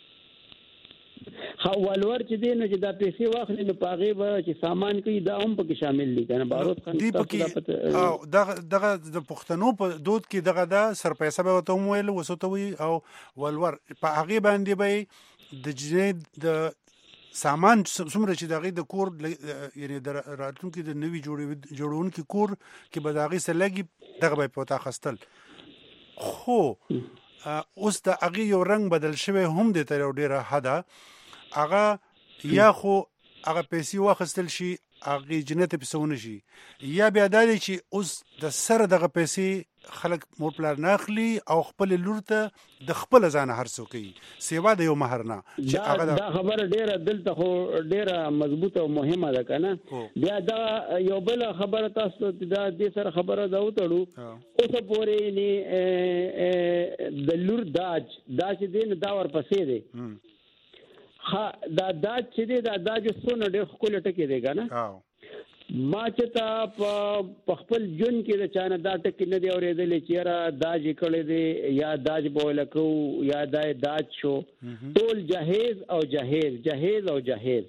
ولور چې دی نو چې دا پیسې واخلي نو پاغي به چې سامان کوي دا هم پکې شامل دي کنه بارود خان او دغه د پښتنو په دود کې دغه دا سر پیسې به وته ویل وسوته وي او ولور په هغه باندې به د جنې د سامان څومره چې د هغې د کور یعنې د راتلونکي د نوي جوړونکي کور کې به د هغې څه لګي دغه به یې په تا اخیستل. خو اوس د هغې یو رنګ بدل شوی هم دی تر یو ډېره حده، هغه یا خو هغه پیسې واخیستل شي هغې جنت پسې ونه شي، یا بیا دا دی چې اوس د سره دغه پیسې خلک مور پلار نه اخلي او خپل لور ته د خپل ځانه هر څه کوي سیوا د یو مهر نه. دا خبره ډیره دلته خو ډیره مضبوطه او مهمه ده کنه. بیا دا یو بل خبره تاسو دا دې سره خبره دا وتړو اوس پورې نه د لور داج چې دین دا ورپسې دی دا داج چې دی دا داج څونه ډېر ښکلی ټکي دی که نه. ما چې تا په خپل ژوند کې د چا نه دا ټکي نه دی اورېدلی چې یاره داج یې کړی دی یا داج به ویله کوو یا دا داج شو. ټول جهیز او جهیز او جهیز.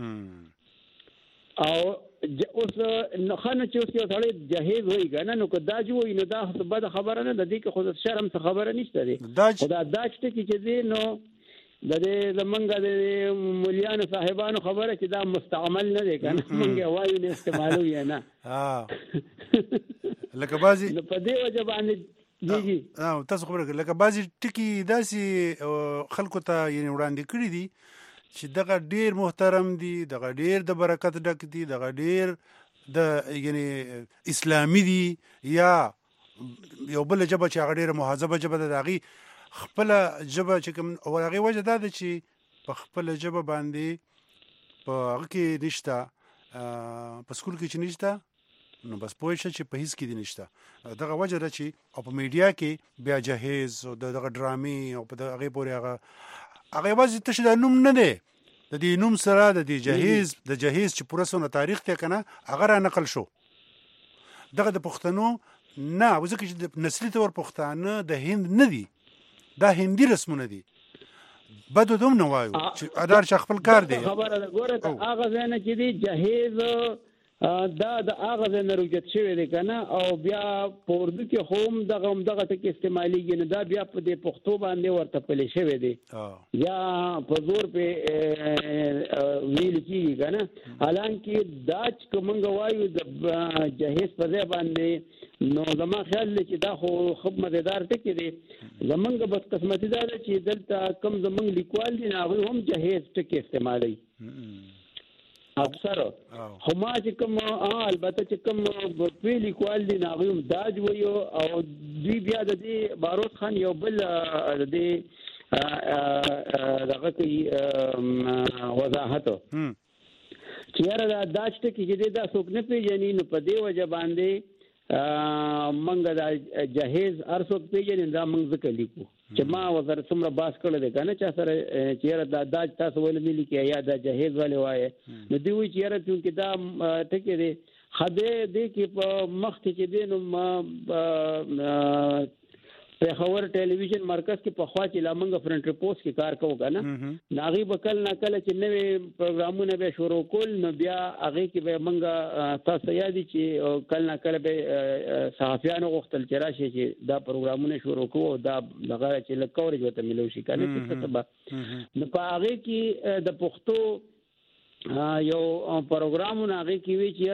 او اوس ښه نه چې اوس یو سړی جهیز وایي که نه، نو که داج وایي نو دا بده خبره نه ده، دې کې خو د شرم څه خبره نشته دی. خو دا داج ټکي چې دی نو د دې زمونږ د مولیانو صاحبانو خبره چې دا مستعمل نه دی که نه، مونږ یې وایو نه استعمالو یې نه. لکه بعضې نو په دې وجه باندې تاسو خبره کړئ لکه بعضې ټکي داسې خلکو ته یعنې وړاندې کړي دي چې دغه ډېر محترم دي، دغه ډېر د برکت ډک دي، دغه ډېر د یعنې اسلامي دي، یا یو بله ژبه چې هغه ډېره مهذبه ژبه ده د هغې خپله ژبه چې کوم او هغې وجه دا ده چې په خپله ژبه باندې په هغه کې نشته، په سکول کې چې نشته نو بس پوه شه چې په هیڅ کې دې نشته. دغه وجه ده چې او په میډیا کې بیا جهیز او دغه ډرامې او په هغې پورې هغه یوازې تش دا نوم نه دی، د دې نوم سره د دې جهیز چې پوره څونه تاریخ دی که نه هغه را نقل شو. دغه د پښتنو نه ځکه چې نسلي طور پښتانه د هند نه دي، دا هندي رسمونه دي، بدو دوم نه وایو چې ادار چې خپل کار دی. خبره ده ګوره ته هغه ځای نه چې دی جهیز دا د هغه ځای نه روجت شوی دی که نه، او بیا په اردو کې خو هم دغه ټکي استعمالیږي، نو دا بیا په دې پښتو باندې ورته پلی شوی دی یا په زور پې ویل کېږي که نه. حالانکې دا چې که موږ وایو د جهیز په ځای باندې نو زما خیال دی چې دا خو ښه مزیدار ټکي دی. زمونږ بدقسمتي دا ده چې دلته کوم زمونږ لیکوال دي نو هغوی هم جهیز ټکي استعمالوي اکثر. خو ما چې کوم البته چې کوم دوی لیکوال دي نو هغوی هم داج وایي او دوی بیا د دې باروت خان یو بل د دې دغه کوي وضاحت چې یاره دا داج ټکي چې دی دا څوک نه پېژني، نو په دې وجه باندې منګه دا جهیز هر څوک پېژني، دا موږ ځکه لیکو چې ما ورسره څومره باس کړی دی که نه چا سره چې یاره دا داج تاسو ولې نه لیکئ یا دا جهیز ولې وایې، نو دوی وایي چې یاره چونکې دا ټکي دی ښه دی کې په مخ کې چې دی نو پېښور ټلویزیون مرکز کې پخوا چې لا موږ فرنټ ریپورټس کې کار کوو که نه، نو هغې به کله نه کله چې نوې پروګرامونه به شروع کول نو بیا هغې کې به موږ تاسو یاد دي چې کله نه کله به صحافیانو غوښتل چې راشي چې دا پروګرامونه شروع کوو او دا دغه چې لږ کوریج ورته میلو شي که نه چې څه به نو په هغې کې د پښتو یو پروګرامونه هغې کې وي چې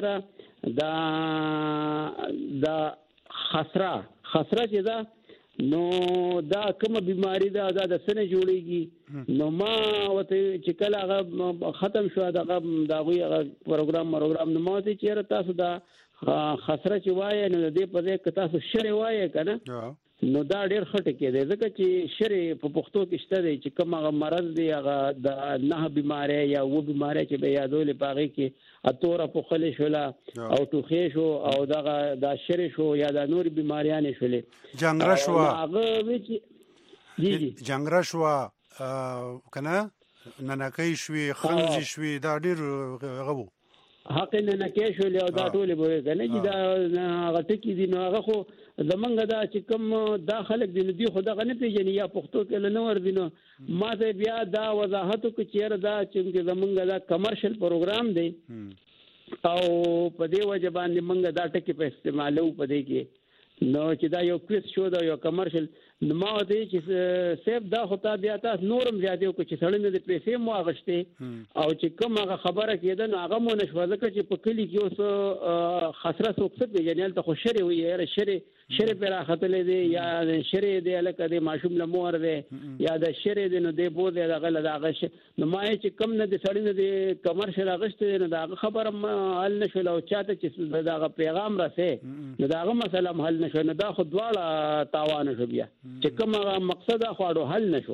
یاره دا خسره چې ده نو دا کومه بیماری ده دا د څه نه جوړېږي، نو ما ورته چې کله هغه ختم شو دغه د هغوی هغه پروګرام نو ما ورته چې یاره تاسو دا خسره چې وایې نو د دې په ځای که تاسو شرې وایې که نه نو دا ډېر ښه ټکی دی، ځکه چې شرې په پښتو کې شته دی چې کوم هغه مرض دی هغه د 9 بیماری یا 7 بیماری چې به یادولې په هغې کې اتوره پوښلې شوله او ټوخې شو او دغه دا شرې شو یا دا نورې بیماریانې شولې جنګره شوه هغه وی چې جنګره شوه که نه ننکۍ شوې خنځې شوې دا ډېر هغه و حق ننکۍ شولې او دا ټولې به که نه چې دا هغه ټکي دي نو هغه خو زمونږ دا چې کوم دا خلک دي نو دوی خو دغه نه پېژني یا پښتو کې نه ورځي، نو ما ته بیا دا وضاحت وکړو چې یاره دا چې زمونږ دا کمرشل پروګرام دی او په دې وجه باندې موږ دا ټکي په استعمالو په دې کې نو چې دا یو کویز شو دا یو کمرشل نو ما ته چې سیب دا خو تا بیا تاسو نورم زیاتې کو چې سړی نه د پیسې مو اغشته او چې کوم هغه خبره کېده نو هغه مو نشو ځکه چې په کلی کې اوس خسره سوکسه پیژنل ته خو شری وي یا شری پر اخته دی یا شری دی لکه د ماشوم له مور دی یا د شری دی نو دی بو دی دغه دغه نو ما چې کوم نه د سړی نه د کمرشل اغشته نو دا خبره حل نشو لو چاته چې دغه پیغام راسه نو داغه مسله حل نشو نو دا خو دواړه تاوان شو بیا چې کومه مقصد خواړو حل نشو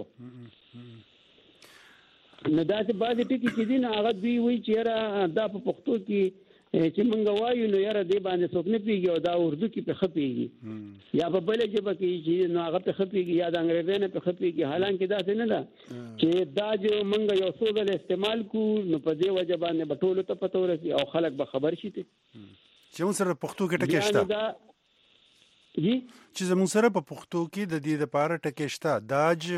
نو دا چې بعضې ټکي چې دي نه هغه دوی وایي چې یاره دا په پښتو کې چې موږ وایو نو یاره دې باندې څوک نه پوهېږي او دا اردو کې پې ښه پوهېږي یا په بله ژبه کې چې نو هغه پې ښه پوهېږي یا د انګریزۍ نه پې ښه پوهېږي حالانکې داسې نه ده چې دا چې موږ یو څو ځله استعمال کړو نو په دې وجه باندې به ټولو ته پته ورسي او خلک به خبر شي چې موږ سره پښتو کې ټکي شته چې زموږ سره په پښتو کې د دې لپاره ټکي شته داج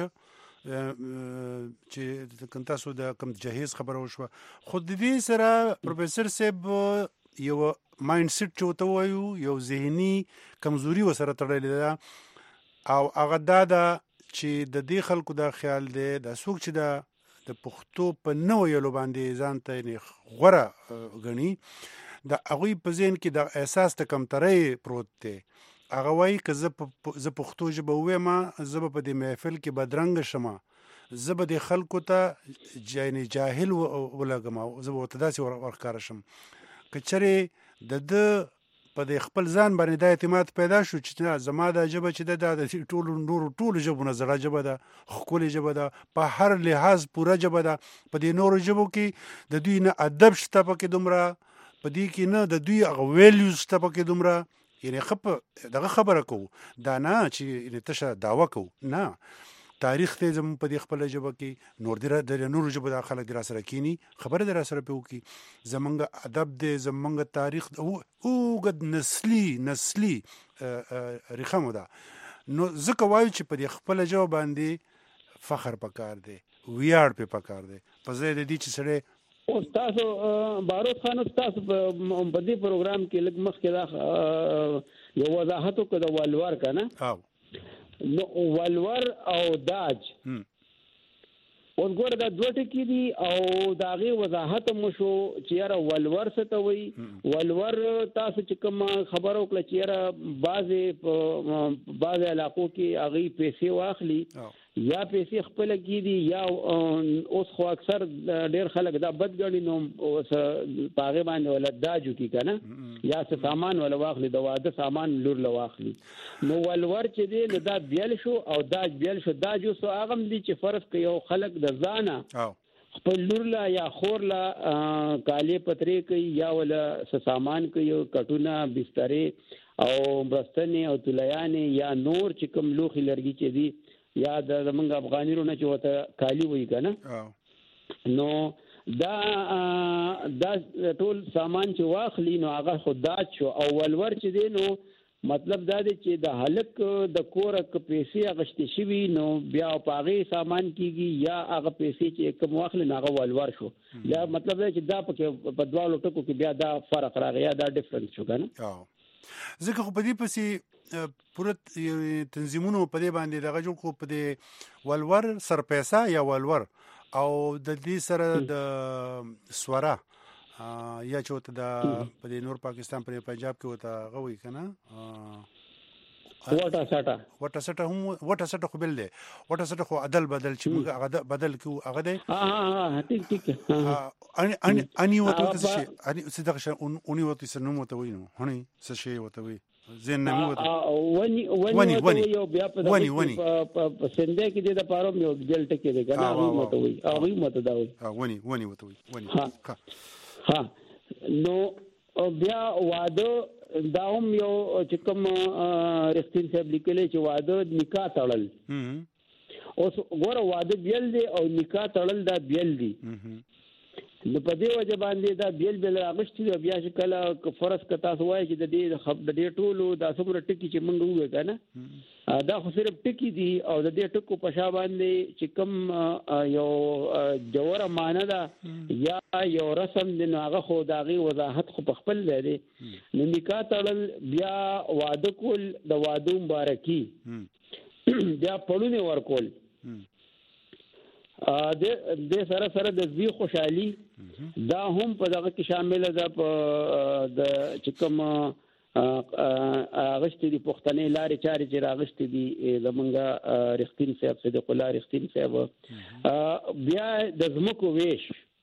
چې کوم تاسو د کوم جهیز خبره وشوه خو د دې سره پروفیسور صاحب یو مایند سیټ چې وته وایو یو ذهني کمزوري وسره تړلې ده او هغه دا ده چې د دې خلکو دا خیال دی د څوک چې د پښتو په نو ویلو باندې ځان ته غوره غني د هغوی په ذهن کې د احساس ته کمترۍ پروت دی هغه وایي که زه پښتو ژبه ووایم زه به په دې محفل کې بدرنګه شم زه به دې خلکو ته جاهل ولګم زه به ورته داسې ورښکاره شم که چېرې د ده په دې خپل ځان باندې دا اعتماد پیدا شو چې زما دا ژبه چې ده د ټولو ژبو نه زړه ژبه ده ښکلې ژبه ده په هر لحاظ پوره ژبه ده په دې نورو ژبو کې د دوی نه ادب شته پکې دومره په دې کې نه د دوی هغه ویلیوز شته پکې دومره یعنی دغه خبره کوو دا نه چې تشه دعوه کوو نه تاریخ ته زموږ په دې خپله ژبه کې نورو ژبو دا خلک دې را سره کینی خبره دې را سره پې وکړي زموږ ادب دی زموږ تاریخ اوږد نسلي ریښه ده نو ځکه وایو چې په دې خپله ژبه باندې فخر پکار دی ویاړ پې پکار دی په ځای د دې چې سړی اوس تاسو باروت خان تاسو په دې پروګرام کې لږ مخکې دا یو وضاحت وکړ د ولور که نه نو ولور او داج اوس ګوره دا دوه ټکي دي او د هغې وضاحت مو شو چې یاره ولور څه ته وایي ولور تاسو چې کوم خبره وکړه چې یاره بعضې علاقو کې هغوی پیسې واخلي یا پیسې خپله کېدي یا اوس خو اکثر ډېر خلک دا بد ګڼي نو اوس په هغې باندې ولا داج وکړي که نه یا څه سامان ولا واخلي د واده سامان لور له واخلي نو ولور چې دی نو دا بیل شو او داج بیل شو داج اوس هغه هم دي چې فرض که یو خلک د ځانه خپل لور له یا خور له کالې پترې کوي یا ولا څه سامان کوي کټونه بسترې او بستنې او تولیانې یا نور چې کوم لوښي لرګي چې دي یا د زمونږ افغاني رونه چې ورته کالي وایي که نه نو دا ټول سامان چې واخلي نو هغه خو داج شو او ولور چې دی نو مطلب دا دی چې د هلک د کوره که پیسې اخیستې شوي نو بیا په هغې سامان کېږي یا هغه پیسې چې کوم واخلي نو هغه ولور شو یا مطلب دا چې دا پکې په دواړو ټکو کې بیا دا فرق راغی یا دا ډفرنس شو که نه ځکه خو په دې پسې پوره تنظیمونو په دې باندې دغه جوړ کړو په دې ولور سرپیسه یا ولور او د دې سره د سوره یا چې ورته د په دې نور پاکستان په پنجاب کې ورته هغه وایي که نه وټه سټه خو بل دی وټه سټه خو عدل بدل چې موږ هغه بدل کړو هغه دی اني ورته څه شي څه دغه شی اونې ورته څه نوم ورته وایي نو هني څه شی ورته وایي زین نمی ورته ونی یو بیا په سنده کې د پاره یو جل ټکی دی کنه هغه ورته وایي هغه ورته دا وایي ونی ورته وایي ها نو بیا واده دا هم یو چې کوم رښتین صاحب لیکلی چې واده نکاح تړل اوس ګوره واده بیل دی او نکاح تړل دا بیل دی نو په دې وجه باندې دا بیل راغشتي دی بیا چې کله فرض که تاسو وایي چې د دې ټولو دا څومره ټکي چې موږ ووایو که نه دا خو صرف ټکي دي او د دې ټکو په شا باندې چې کوم یو جوهره معنی ده یا یو رسم دی نو هغه خو د هغې وضاحت خو په خپل ځای دی نو نکاح تړل بیا واده کول د واده مبارکي بیا پړونه ورکول د سره سره د زی خوشحالي دا هم په دغه کې شامل ده په د چکم اغشت دي پښتنې لارې چارې چې راغشت دي زمونږه رښتین صاحب صدیق الله رښتین صاحب بیا د زمکو ویش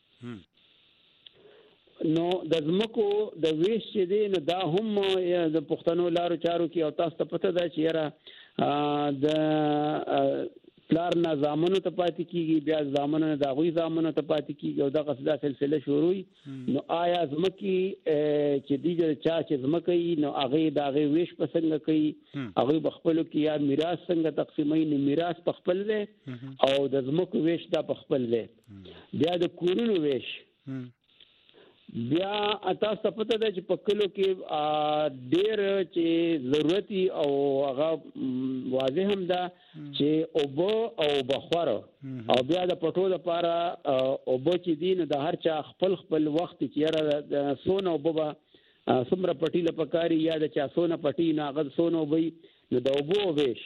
نو د زمکو د ویش چې دی نو دا هم د پښتنو لارو چارو کې او تاسو ته پته ده چې یاره د پلار نه زامنو ته پاتې کیږي بیا زامنو نه د هغوی زامنو ته پاتې کیږي او دغه دا سلسله شروع وي نو آیا زمکې چې دیجه چا چې زمکه وي نو هغې د هغې ویش په څنګه کوي هغوی په خپلو کې یا میراث څنګه تقسیموي نو میراث په خپل دی او د زمکو ویش دا په خپل دی بیا د کورونو ویش بیا تاسو ته پته ده چې په کلو کې ډېر چې ضرورتي او هغه واضح هم ده چې اوبه او بخور او بیا د پټو لپاره اوبه چې دي نو د هر چا خپل خپل وخت چې یاره د سونه اوبه به څومره پټي له پکاري یا د چا سونه پټي نو هغه سونه اوبه نو د اوبو ویش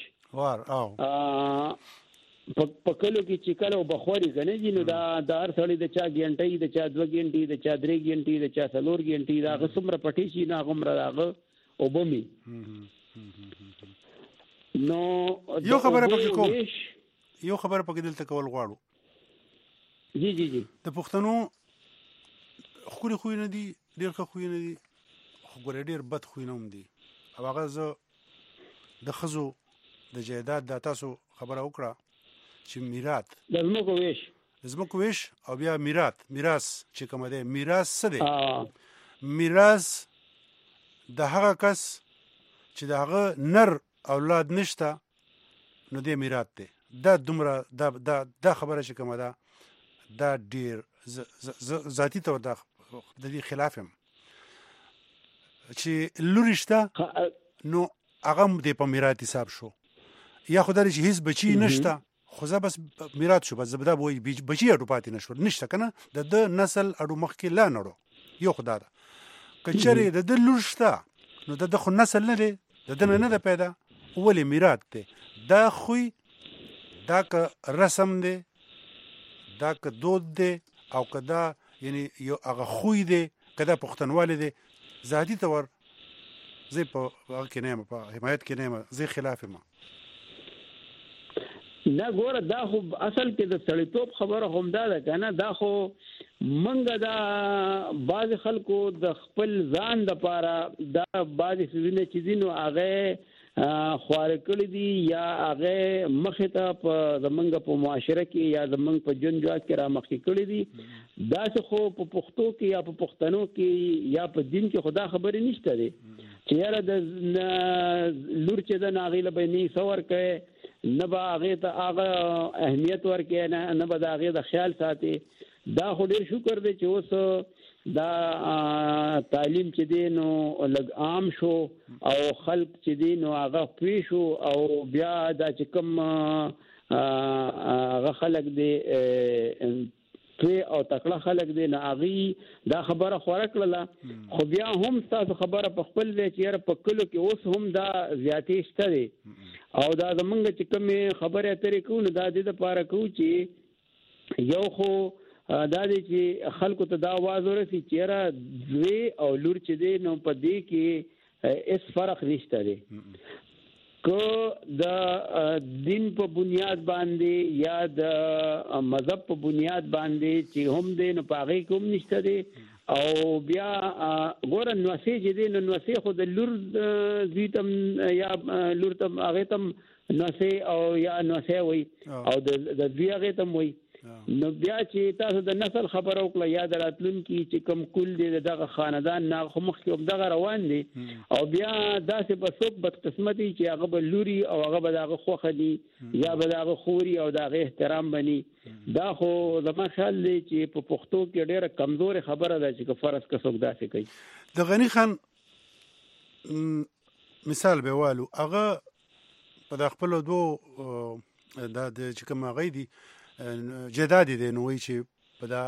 په کلو کې چې کله بخوري کنه دي نو دا هر سړی د چا ګنټي د چا 2 ګنټي د چا 3 ګنټي د چا 4 ګنټي دا څومره پټي شي نه غمره راغه وبمي نو یو خبره پکې دلته کول غواړو جی د پښتنو خو نه دي ډېر خو نه دي خو ډېر بد خو نه هم دي او هغه زه د خزو د جیداد د تاسو خبره وکړه چې میراث د زمکو ویش او بیا میراث چې کوم دی میراث څه دی میراث د هغه کس چې د هغه نر اولاد نشته نو دی میراث دی دا دومره دا خبره چې کومه ده دا ډیر ذاتی طور د دې خلاف هم چې لورشته نو هغه د په میراث حساب شو یا خدای چې هیڅ بچی نشته خو زه بس میراث شو بس زبده وای بچی اډو پاتې نشته کنه د نسل اډو مخکې لا نړو یو خدای دا کچره د لورشته نو د خو نسل نه دی د نه ده پیدا ولې میراث دی دا خوې دا که رسم دی دا که دود دی او که دا یعنی یو هغه خوې دی که دا پښتنوالی دی ذاتي طور زه په هغه کې نه یم په حمایت کې نه یم زه خلاف یم نه ګوره دا خو اصل کې د سړیتوب خبره هم دا ده که نه دا خو منګه دا بعضې خلکو د خپل ځان دپاره دا بعضې څیزونه چې دي نو هغې خواره کړي دي یا هغې مخې ته په زمونږ په معاشره کې یا زمونږ په ژوند جوړ کې را مخکې کړي دي داسې خو په پښتو کې یا په پښتنو کې یا په دین کې خو دا خبرې نشته دی چې یاره د لور چې ده نو هغې له به نه څه ورکوي نه به هغې ته هغه اهمیت ورکوي نه به د هغې د خیال ساتي دا خو ډېر شکر دی چې اوس دا تعلیم چې دی نو لږ عام شو او خلق چې دی نو هغه پوه شو او بیا دا چې کوم هغه خلق دی پوه او تکړه خلق دی نو هغې دا خبره خوره کړله خو بیا هم ستاسو خبره په خپل دی چې یاره په کلو کې اوس هم دا زیاتې شته دی او دا زمونږ چې کومې خبرې اترې کوو نو دا دې دپاره کوو چې یو خو دا دی چې خلکو ته دا آواز ورسي چې یاره زوی او لور چې دی نو په دې کې هېڅ فرق نشته دی که د دین په بنیاد باندې یا د مذهب په بنیاد باندې چې هم دی نو په هغې کې هم نشته دی او بیا ګوره نوسې چې دی نو نوسې خو د لور زوی ته یا لور ته هغې ته نوسې او یا نوسې وایي او د زوی هغې ته وایي نو بیا چې تاسو د نسل خبره وکړه یا د راتلونکي چې کوم کل دی دغه خاندان نه خو مخکې همدغه روان دی او بیا داسې به څوک بدقسمتي چې هغه به لوري او هغه به د هغه خوښه دي یا به د هغه خوري او د هغې احترام بني دا خو زما خیال دی چې په پښتو کې ډېره کمزورې خبره ده چې که فرض که څوک داسې کوي د غني خان مثال به والو هغه په د خپلو دوو دا چې کوم هغې دي جدادي دی نو وایي چې په دا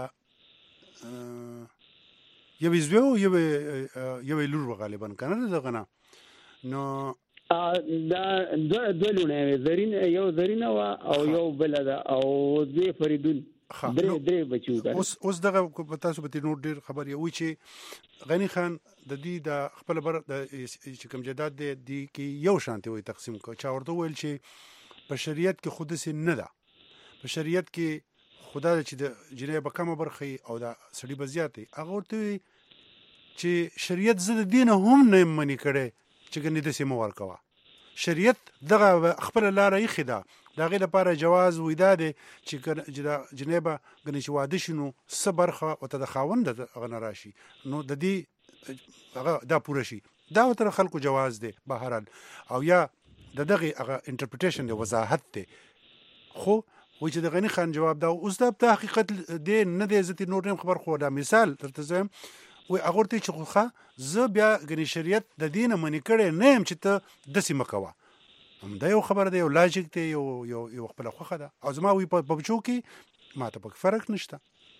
یوې زوی او یوې لور به غالبا که نه دغه نه نو دا دوه لونه زرین یو زرینه وا او یو بل ده او دوی فریدون درې بچو ده. اوس دغه تاسو به نور ډیر خبر یو چې غنی خان د دې د خپل بر د چې کوم جداد دی کې یو شانتي وي تقسیم کو چا ورته ویل چې په شریعت کې خود سي نه ده، په شریعت کې خدا چې د جنې به کم برخي او د سړي بزیاتي هغه ورته چې شریعت زده دین هم نه منی کړي چې ګنې د سیمه ورکوا. شریعت دغه خپل لار یې خدا دغه لپاره جواز وېدا دي چې جنیبه غني چې واده شنو صبرخه او ته د خاوند غن راشي نو د دې هغه دا پوره شي دا تر خلکو جواز دي بهرال او یا دغه هغه انټرپریټیشن دی وضاحت دی. خو و چې د غنی خان جواب دا اوس د حقیقت دی نه دی زتی نور نیم خبر خو دا مثال ترته زم و هغه ته چې خوخه ز بیا غني شریعت د دینه منی کړي نه يم چې ته د سیمه کوا هم دا یو خبر دی یو لاجیک دی یو خپل خوخه ده او زما وی په بچو کې ما ته په فرق نشته.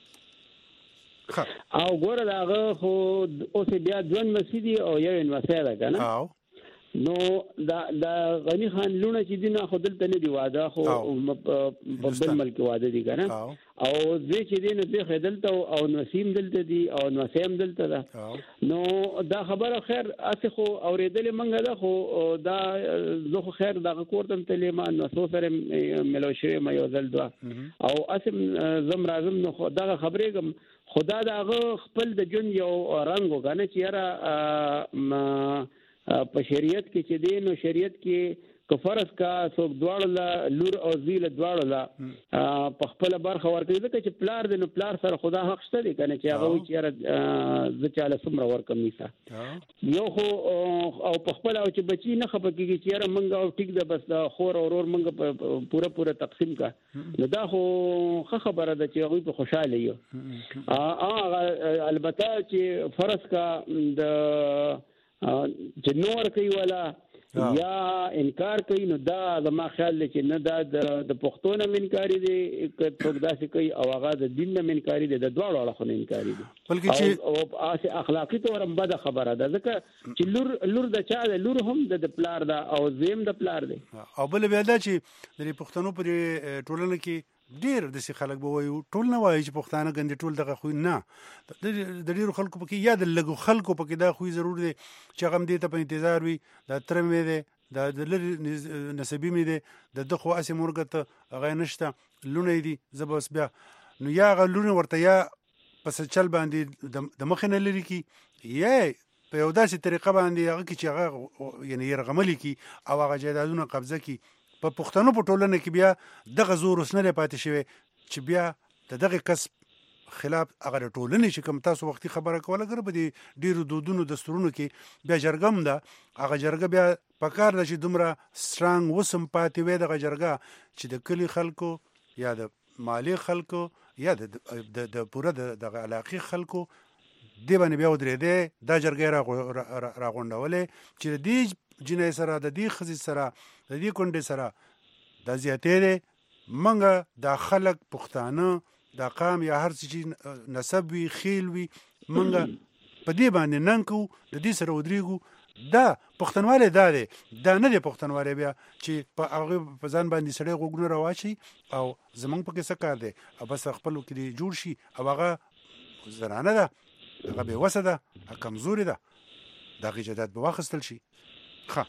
او ګوره داغه خو اوس بیا ځوان مسیدي او یو انواسه ده کنه نو دا غنی خان لونه چې دینه خو دلته نه دی واده خو په بل ملک واده دي کنه او زه چې دینه به خدلته او نسیم دلته دي او نسیم دلته ده نو دا خبره خیر اسه خو اوریدل منګه ده خو دا زه خو خیر دا کوردم تلیمان نو سو سره ملوشي ما یو ځل دوا او اسم زم رازم نو دا خبرې کوم خدا داغه خپل د جون یو رنگ وګنه چې را په شریعت کې چې دی نو شریعت کې کفرس کا څوک دواړه لور او زیل دواړه په خپل برخه ورکړي ځکه چې پلار دی نو پلار سره خدا حق شته دی کنه چې هغه چې زه چاله سمره ورکم نیسه یو خو او په خپل او چې بچی نه خپکیږي چې منګه او ټیک ده بس دا خور او ورور منګه پوره تقسیم کا نو دا خو خبره ده چې هغه په خوشاله یو البته چې فرض کا د چې نور کوي ولا یا انکار کوي نو دا زما خیال دی چې نه دا د پښتو نه منکاری دی څوک داسې کوي او هغه د دین نه منکاری دی د دواړو اړخونو انکاری دی بلکې چې اخلاقی تور هم بده خبره ده ځکه چې لور د چا ده لور هم د پلار ده او زیم د پلار دی او بل بیا دا چې د پښتنو پر ټولنه کې ډیر د سي خلک به وایي ټول نه وایي چې پښتانه ګندې ټول دغه خو نه د ډیرو خلکو پکې یا د لګو خلکو پکې دا خو ضرور دی چې هغه دې ته په انتظار وي دا تر مې دی د لری نسبی مې دی د خو اسې مرګ هغه نشته لونه دي زبوس بیا نو یا هغه لونه ورته یا پس چل باندې د مخ نه لري کی یې په یو داسې طریقه باندې هغه چې هغه یعنی يرغمل کی او هغه جیدادونه قبضه کی په پښتنو په ټولنه کې بیا دغه زور وسنه پاتې شوی چې بیا دغه کسب خلاف هغه ټولنې چې کوم تاسو وختي خبره کوله غره به ډیرو دودونو دستورونو کې بیا جرګم ده هغه جرګه بیا پکار ده چې دومره سترانګ وسم پاتې وي دغه جرګه چې د کلی خلکو یا د مالی خلکو یا د پوره دغه علاقې خلکو دی باندې بیا ودرېده دا جرګه راغونډولې چې د جنې سره د دې خزي سره د دې کونډې سره د زیاتې منګه د خلک پښتانه د قام یا هر څه نسب وي خیل وي منګه په دې باندې ننکو د دې سره ودرېګو دا پښتنواله دا نه دی پښتنواله بیا چې په هغه په ځان باندې سړی غوګونه راوچی او زمونږ په کې څه کار دی او بس خپل کې جوړ شي او هغه زنانه ده هغه به وسه ده کمزوري ده دغه جداد به واخستل شي ښه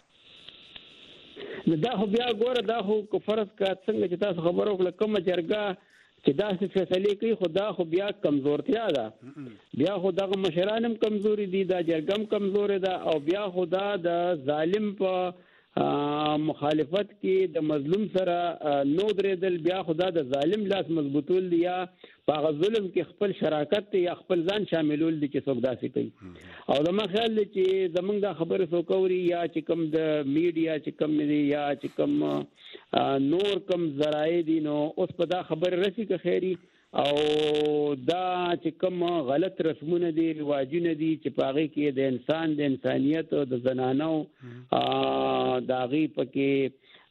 دا خو بیا ګوره دا خو فرض کا څنګه چې تاسو خبرو کله کوم جرګه چې دا څه فیصله کوي خدا خو بیا کمزورتیا ده بیا خو دغه مشرانم کمزوري دي دا جرګم کمزوري ده او بیا خدا د ظالم په مخالفت کې د مظلوم سره نو درېدل بیا خدا د ظالم لاس مضبوطول دی یا په ظلم کې خپل شراکت دی یا خپل ځان شاملول دي چې څوک داسې کوي او زما خیال دی چې زمونږ د خبرې څوکوري یا چې کوم د میډیا چې کوم دی یا چې کوم نور کوم ذرایع دي نو اوس په دا خبر رسي که خیری او دا چې کوم غلط رسمونه دي رواجونه دي چې پاغي کې د انسان د انسانيت او د زنانو داغي پکې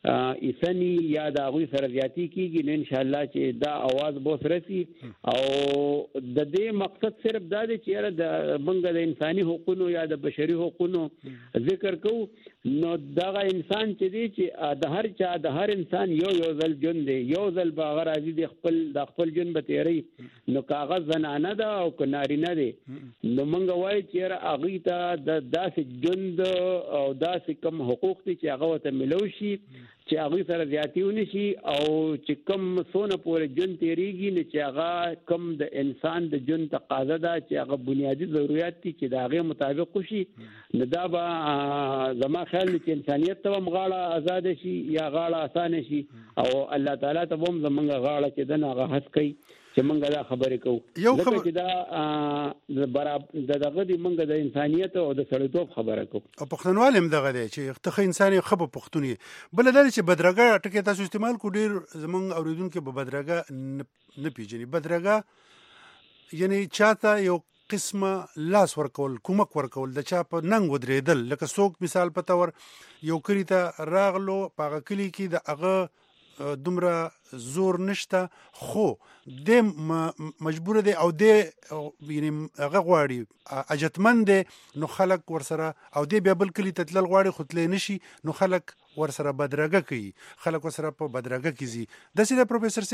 ایسنی یا د هغوی سره زیاتی کیږي نو ان شاء الله چې دا आवाज به رسی او د دې مقصد صرف دا دی چې د منګه د انساني حقوقو یا د بشري حقوقو ذکر کوو نو دغه انسان چې دی چې د هر انسان یو ځل جون دی یو ځل به راځي د خپل جون به تیری نو کاغذ زنانه ده او کنارینه دی نو منګه وایي چې هغه ته د داسې جون او داسې کم حقوق دي چې هغه ته ملو شي چې هغه سره زیاتی ونی شي او چې کم سونه پورې جون تیریږي نو چې هغه کم د انسان د جون تقاضا ده چې هغه بنیادی ضرورت دي چې د هغه مطابق شي نو دا به زما خیال چې انسانیت ته مغاړه آزاد شي یا غاړه اسانه شي او الله تعالی ته هم زمونږ غاړه چې دغه هڅ کوي چې موږ دا خبرې کوو یو خبر چې دا برابر دغه د موږ د انسانیت او د سړیتوب خبره کوو او پښتونوال هم دغه دی چې ته انسان خبر پښتوني بل دا چې بدرګه ټکی تاسو استعمال کو ډیر زمونږ اوریدونکو په بدرګه نه پیژني بدرګه یعنی چاته یو قسمه لاس ورکول کومک ورکول د چا په ننګ ودرېدل لکه څوک مثال په تور یو کلی ته راغلو په کلی کې د هغه دومره زور نشته خو د مجبور دی او د یعنی هغه غواړي اجتمن دی نو خلک ورسره او د بیا بل کلی ته تلل غواړي خو تللی نشي نو خلک ورسره بدرګه کوي خلک ورسره په بدرګه کیږي داسې د پروفیسور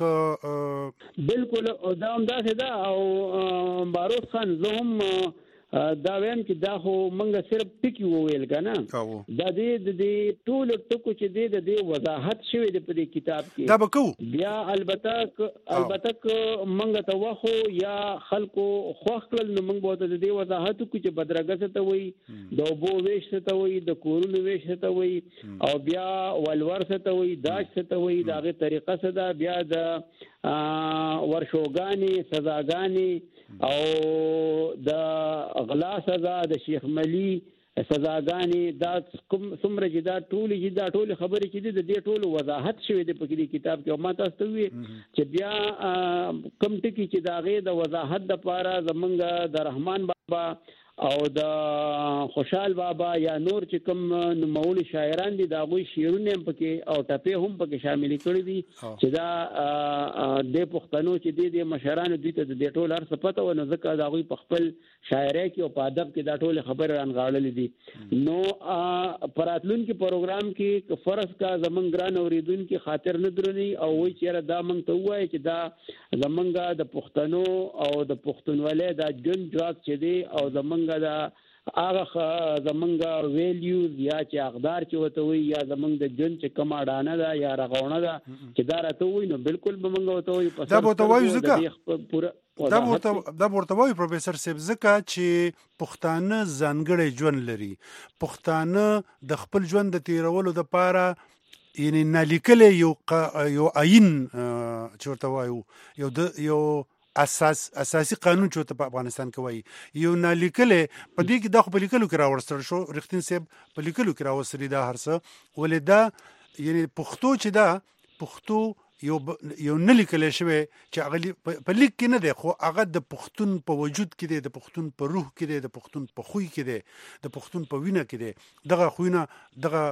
صاحب بالکل او دا هم داسې ده او باروت خان زه هم دا ویم چې دا خو منګه صرف ټکی وویل کنه دا دې ټول ټکو چې دې وضاحت شوی دی په دې کتاب کې دا بکو بیا البته منګه ته واخو یا خلکو خوښ کړل نو منګه به دې وضاحت کو چې بدرګه څه ته وایي د اوبو ویش څه ته وایي د کورونو ویش څه ته وایي او بیا ولور څه ته وایي داج څه ته وایي دا غي طریقه څه ده بیا د ورشوګانی سزاګانی او د غلا سزا د شیخ ملي سزاګانی دا څومره چې دا ټول خبرې چې د دې ټول وضاحت شوی دی په دې کتاب کې او ما تاسو ته وی چې بیا کم ټکی چې دا غي د وضاحت د پاره زمونږ د رحمان بابا او د خوشحال بابا یا نور چې کوم نوموړي شاعران دي دا غوي شعرونه هم پکې او ټپه هم پکې شامل کړي دي چې دا د پښتنو چې د مشرانو دوی ته د ټول هر څه پته و نو ځکه دا غوي په خپل شاعرۍ کې او په ادب کې دا ټول خبره رانغاړلې دي نو پراتلون کې پروګرام کې فرض کا زمونږ ګران اوریدونکو خاطر نه درني او وایي چې دا مونږ ته وایي چې دا زمونږ د پښتنو او د پښتونولۍ دا جون جواب چې دی او زمونږ دا هغه زمونږ ویلیوز یا چې اقدار چې وته وي یا زمونږ د جون چې کومه ډانه ده یا رغونه ده چې دا راته وي نو بالکل به مونږ وته وي دا به ته وایو ځکه دا ورته وایي پروفیسور صاحب ځکه چې پښتانه ځانګړی ژوند لري پښتانه د خپل ژوند د تیرولو دپاره یعنی نالیکلی یو عین چې ورته وایو یو اساسي قانون چې په افغانستان کې وایي یو نالیکلی په دې کې دا خو په لیکلو کې راوړستل شو رښتین صاحب په لیکلو کې راوستلي دا هر څه ولې دا یعنی پښتو چې دا پښتو یو نه لیکلی شوی چې هغه په لیک کې نه دی خو هغه د پښتون په وجود کې دی د پښتون په روح کې دی د پښتون په خوی کې دی د پښتون په وینه کې دی دغه خوینه دغه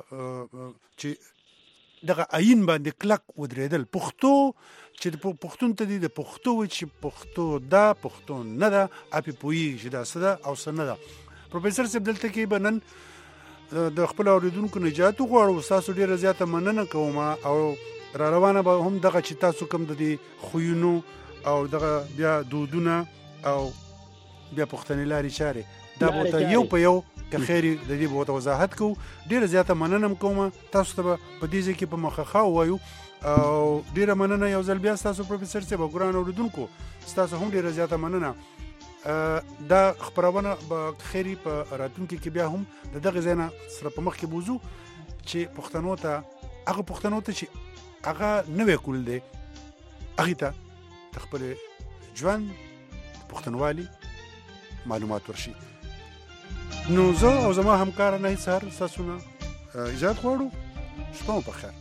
چې دغه عین باندې کلک ودرېدل پښتو چې پښتون ته دی د پښتو چې پښتو دا پښتو نه ده اپی پوهیږي چې دا څه ده او څه نه ده پروفیسور صاحب دلته کې به نن د خپل اوریدونکو نجات وغواړو ستاسو ډېره زیاته مننه کوم او را روانه به هم دغه چې تاسو کوم د دې خویونو او دغه بیا دودونه او بیا پښتني لارې چارې دا به ته یو په یو که خیری د دې به وضاحت کوو ډېره زیاته مننه کوم تاسو ته په دې ځای کې په مخه وایو او ډېره مننه یو ځل بیا ستاسو پروفیسور صاحب او ګران اوریدونکو ستاسو هم ډېره زیاته مننه دا خپرونه به خیری په راتلونکي کې بیا هم د دغه ځای نه سره په مخ کې بوځو چې پښتنو ته چې هغه نوی کول دی هغې ته د خپل ژوند پښتونوالي معلومات ورشي نو زه او زما همکار نه سهار ستاسو نه اجازت غواړو شپه مو په خیر